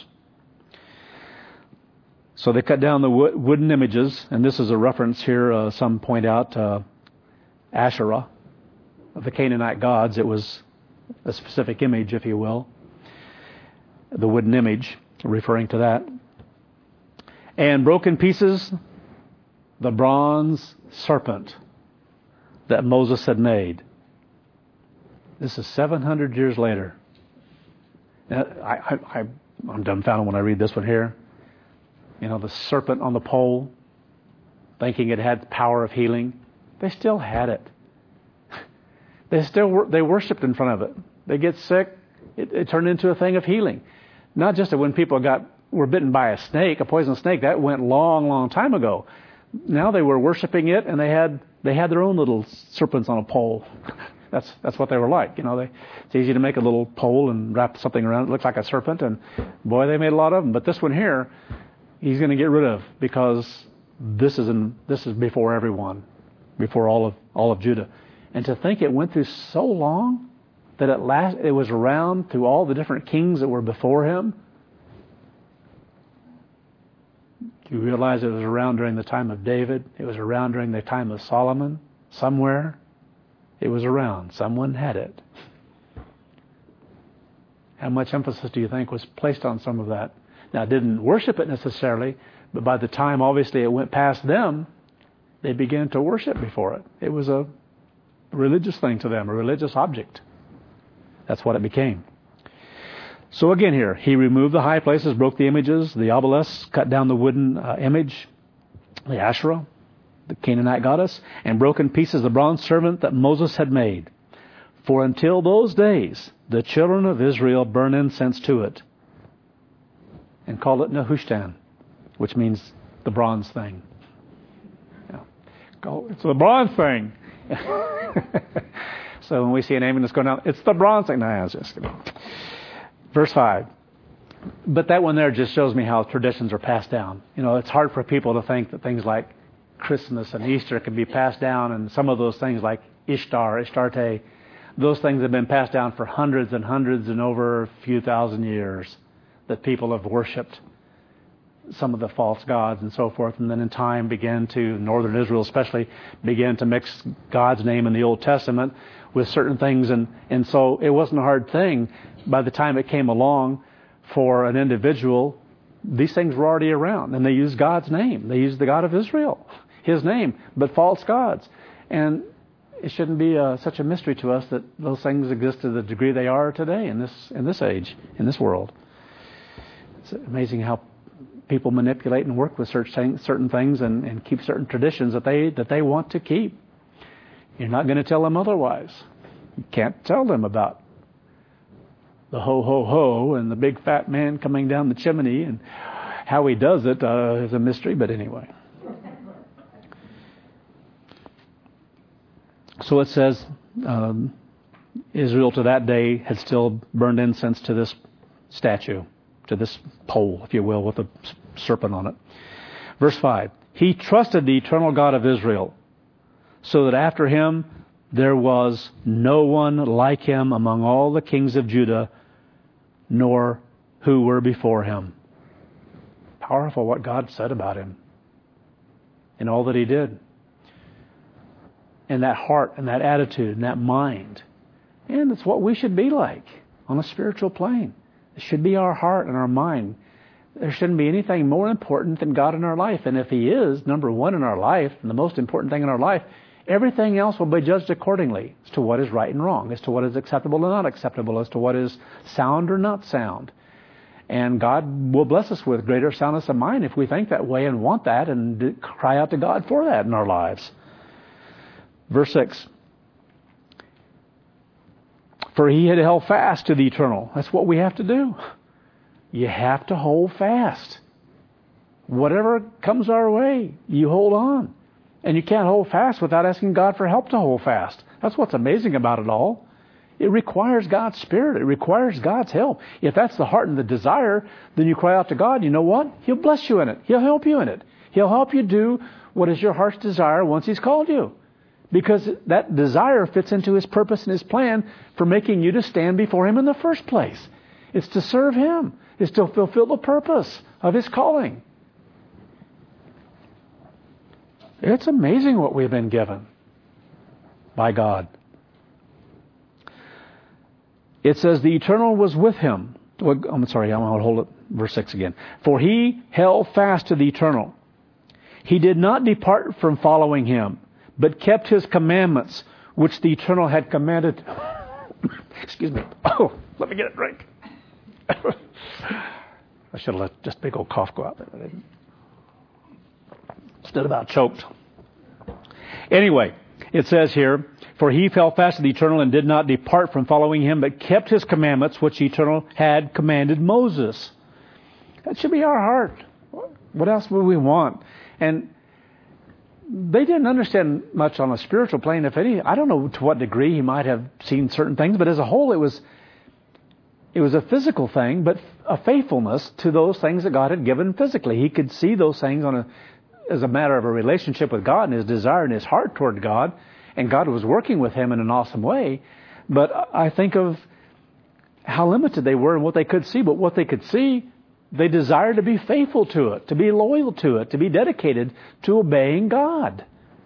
So they cut down the wooden images, and this is a reference here, some point out, Asherah, of the Canaanite gods. It was a specific image, if you will, the wooden image, referring to that. And broke in pieces the bronze serpent that Moses had made. This is 700 years later. Now, I'm dumbfounded when I read this one here. You know, the serpent on the pole, thinking it had the power of healing. They still had it. They worshipped in front of it. They get sick. It turned into a thing of healing. Not just that when people were bitten by a snake, a poisonous snake, that went long time ago. Now they were worshiping it, and they had their own little serpents on a pole. That's what they were like. You know, it's easy to make a little pole and wrap something around it. It looks like a serpent, and boy, they made a lot of them. But this one here, he's going to get rid of, because this is before everyone, before all of Judah. And to think it went through so long that at last it was around through all the different kings that were before him. Do you realize it was around during the time of David? It was around during the time of Solomon. Somewhere it was around. Someone had it. How much emphasis do you think was placed on some of that? Now, didn't worship it necessarily, but by the time, obviously, it went past them, they began to worship before it. It was a religious thing to them, a religious object. That's what it became. So again here, he removed the high places, broke the images, the obelisks, cut down the wooden image, the Asherah, the Canaanite goddess, and broke in pieces the bronze serpent that Moses had made. For until those days, the children of Israel burn incense to it, and call it Nehushtan, which means the bronze thing. Yeah. It's the bronze thing. So when we see an name that's going down, it's the bronze thing. No, I was just kidding. Verse 5. But that one there just shows me how traditions are passed down. It's hard for people to think that things like Christmas and Easter can be passed down, and some of those things like Ishtar, Ishtarte, those things have been passed down for hundreds and hundreds and over a few thousand years, that people have worshipped some of the false gods and so forth, and then in time northern Israel especially, began to mix God's name in the Old Testament with certain things, and so it wasn't a hard thing by the time it came along for an individual. These things were already around, and they used God's name. They used the God of Israel, His name, but false gods. And it shouldn't be such a mystery to us that those things exist to the degree they are today in this age, in this world. It's amazing how people manipulate and work with certain things and keep certain traditions that they want to keep. You're not going to tell them otherwise. You can't tell them about the ho, ho, ho and the big fat man coming down the chimney, and how he does it is a mystery, but anyway. So it says Israel to that day had still burned incense to this statue, to this pole, if you will, with a serpent on it. Verse 5, he trusted the eternal God of Israel, so that after him there was no one like him among all the kings of Judah, nor who were before him. Powerful what God said about him and all that he did. And that heart and that attitude and that mind. And it's what we should be like on a spiritual plane. It should be our heart and our mind. There shouldn't be anything more important than God in our life. And if He is number one in our life, and the most important thing in our life, everything else will be judged accordingly as to what is right and wrong, as to what is acceptable and not acceptable, as to what is sound or not sound. And God will bless us with greater soundness of mind if we think that way and want that and cry out to God for that in our lives. Verse 6. For he had held fast to the eternal. That's what we have to do. You have to hold fast. Whatever comes our way, you hold on. And you can't hold fast without asking God for help to hold fast. That's what's amazing about it all. It requires God's Spirit. It requires God's help. If that's the heart and the desire, then you cry out to God. You know what? He'll bless you in it. He'll help you in it. He'll help you do what is your heart's desire once He's called you. Because that desire fits into His purpose and His plan for making you to stand before Him in the first place. It's to serve Him. It's to fulfill the purpose of His calling. It's amazing what we've been given by God. It says the eternal was with him. I'm sorry, I'm going to hold it. Verse 6 again. For he held fast to the eternal. He did not depart from following him, but kept his commandments, which the eternal had commanded. Excuse me. Oh, let me get a drink. I should have let just a big old cough go out there. But I didn't. Stood about choked. Anyway, it says here, for he fell fast to the eternal and did not depart from following him, but kept his commandments, which the eternal had commanded Moses. That should be our heart. What else would we want? And they didn't understand much on a spiritual plane, if any. I don't know to what degree he might have seen certain things, but as a whole, it was a physical thing, but a faithfulness to those things that God had given physically. He could see those things as a matter of a relationship with God and his desire and his heart toward God, and God was working with him in an awesome way. But I think of how limited they were in what they could see, but what they could see, they desired to be faithful to it, to be loyal to it, to be dedicated to obeying God.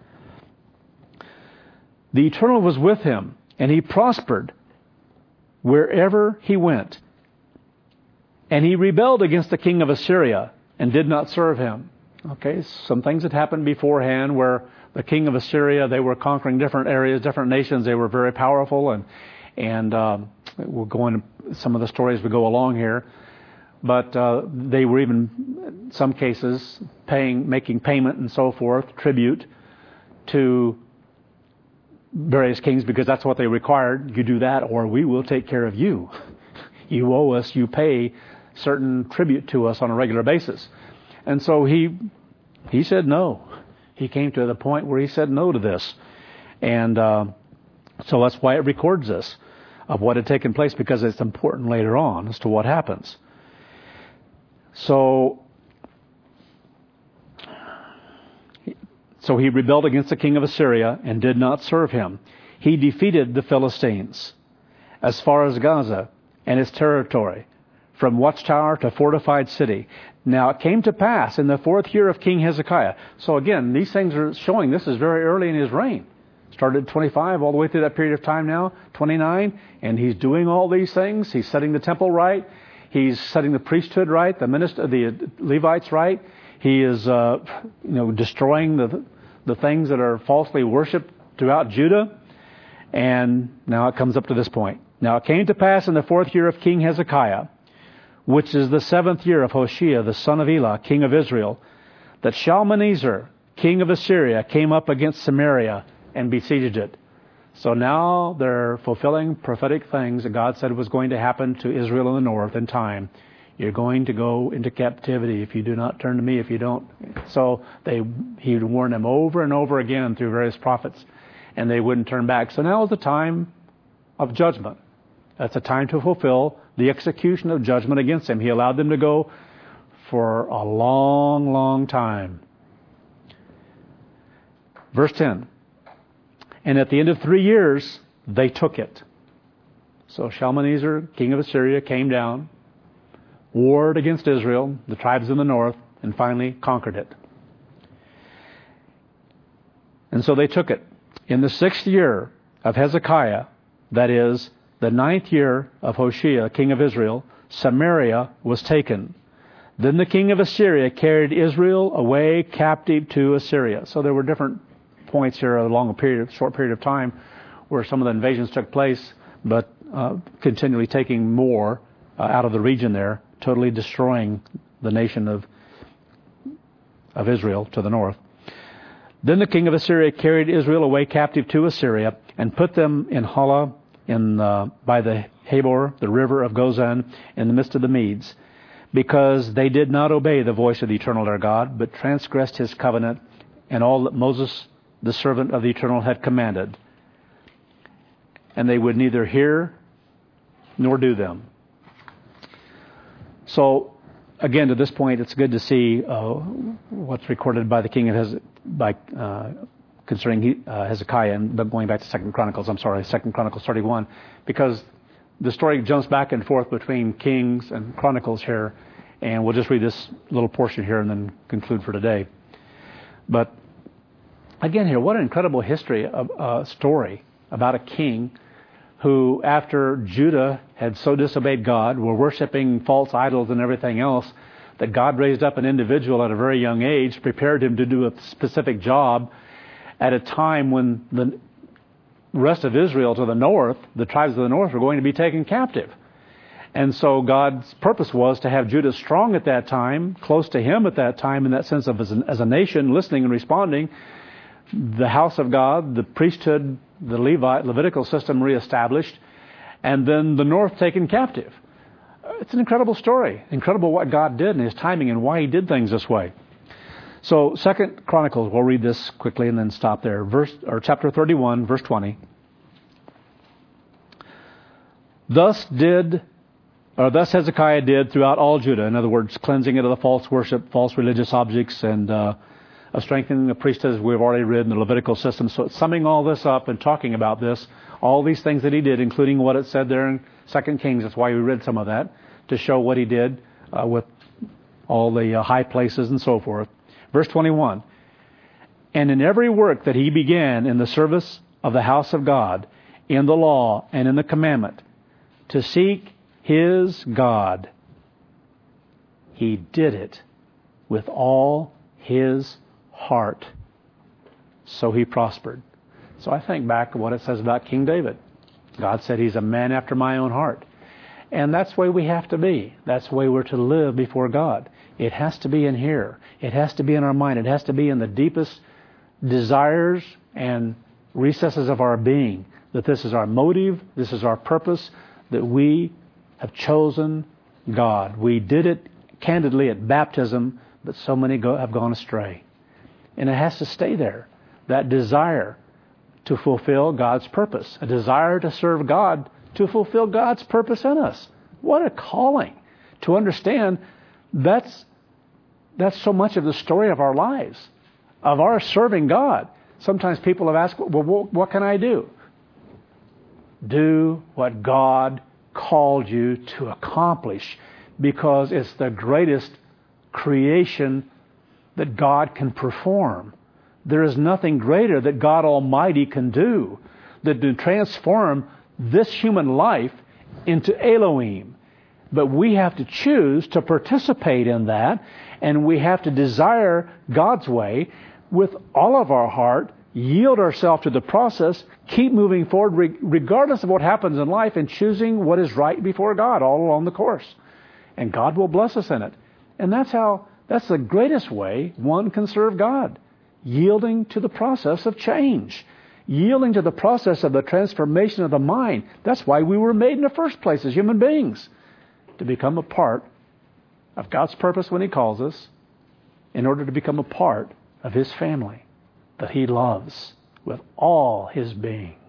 The eternal was with him, and he prospered wherever he went. And he rebelled against the king of Assyria and did not serve him. Okay, some things had happened beforehand where the king of Assyria, they were conquering different areas, different nations. They were very powerful, and we'll go into some of the stories as we go along here. But they were even, in some cases, making payment and so forth, tribute to various kings, because that's what they required. You do that or we will take care of you. You owe us, you pay certain tribute to us on a regular basis. And so he said no. He came to the point where he said no to this. And so that's why it records this, of what had taken place, because it's important later on as to what happens. So he rebelled against the king of Assyria and did not serve him. He defeated the Philistines as far as Gaza and its territory, from watchtower to fortified city. Now it came to pass in the 4th year of King Hezekiah. So again, these things are showing this is very early in his reign. Started at 25 all the way through that period of time now, 29, and he's doing all these things. He's setting the temple right. He's setting the priesthood right, the Levites right. He is destroying the things that are falsely worshipped throughout Judah. And now it comes up to this point. Now it came to pass in the 4th year of King Hezekiah, which is the 7th year of Hoshea, the son of Elah, king of Israel, that Shalmaneser, king of Assyria, came up against Samaria and besieged it. So now they're fulfilling prophetic things that God said was going to happen to Israel in the north in time. You're going to go into captivity if you do not turn to me, if you don't. So he would warn them over and over again through various prophets, and they wouldn't turn back. So now is the time of judgment. That's a time to fulfill the execution of judgment against them. He allowed them to go for a long, long time. Verse 10. And at the end of 3 years, they took it. So Shalmaneser, king of Assyria, came down, warred against Israel, the tribes in the north, and finally conquered it. And so they took it. In the 6th year of Hezekiah, that is, the 9th year of Hoshea, king of Israel, Samaria was taken. Then the king of Assyria carried Israel away captive to Assyria. So there were different points here along a short period of time where some of the invasions took place, but continually taking more out of the region there, totally destroying the nation of Israel to the north. Then the king of Assyria carried Israel away captive to Assyria and put them in Hala by the Habor, the river of Gozan, in the midst of the Medes, because they did not obey the voice of the eternal their God, but transgressed his covenant and all that Moses, the servant of the eternal, had commanded. And they would neither hear nor do them. So, again, to this point, it's good to see what's recorded by the king of concerning Hezekiah, and going back to 2 Chronicles 31, because the story jumps back and forth between Kings and Chronicles here, and we'll just read this little portion here and then conclude for today. But again here, what an incredible story about a king who, after Judah had so disobeyed God, were worshiping false idols and everything else, that God raised up an individual at a very young age, prepared him to do a specific job at a time when the rest of Israel to the north, the tribes of the north, were going to be taken captive. And so God's purpose was to have Judah strong at that time, close to him at that time, in that sense of as a nation, listening and responding, the house of God, the priesthood, the Levitical system reestablished, and then the north taken captive. It's an incredible story. Incredible what God did and his timing and why he did things this way. So 2 Chronicles, we'll read this quickly and then stop there. Chapter 31, verse 20. Thus Hezekiah did throughout all Judah. In other words, cleansing it of the false worship, false religious objects, and strengthening the priesthood, as we've already read in the Levitical system. So it's summing all this up and talking about this, all these things that he did, including what it said there in 2 Kings. That's why we read some of that, to show what he did with all the high places and so forth. Verse 21, and in every work that he began in the service of the house of God, in the law and in the commandment, to seek his God, he did it with all his heart. So he prospered. So I think back to what it says about King David. God said he's a man after my own heart. And that's the way we have to be. That's the way we're to live before God. It has to be in here. It has to be in our mind. It has to be in the deepest desires and recesses of our being, that this is our motive, this is our purpose, that we have chosen God. We did it candidly at baptism, but so many have gone astray. And it has to stay there. That desire to fulfill God's purpose. A desire to serve God, to fulfill God's purpose in us. What a calling to understand That's so much of the story of our lives, of our serving God. Sometimes people have asked, well, what can I do? Do what God called you to accomplish, because it's the greatest creation that God can perform. There is nothing greater that God Almighty can do than to transform this human life into Elohim. But we have to choose to participate in that, and we have to desire God's way with all of our heart, yield ourselves to the process, keep moving forward regardless of what happens in life, and choosing what is right before God all along the course. And God will bless us in it. And that's the greatest way one can serve God. Yielding to the process of change. Yielding to the process of the transformation of the mind. That's why we were made in the first place as human beings. To become a part of God's purpose when He calls us, in order to become a part of His family that He loves with all His being.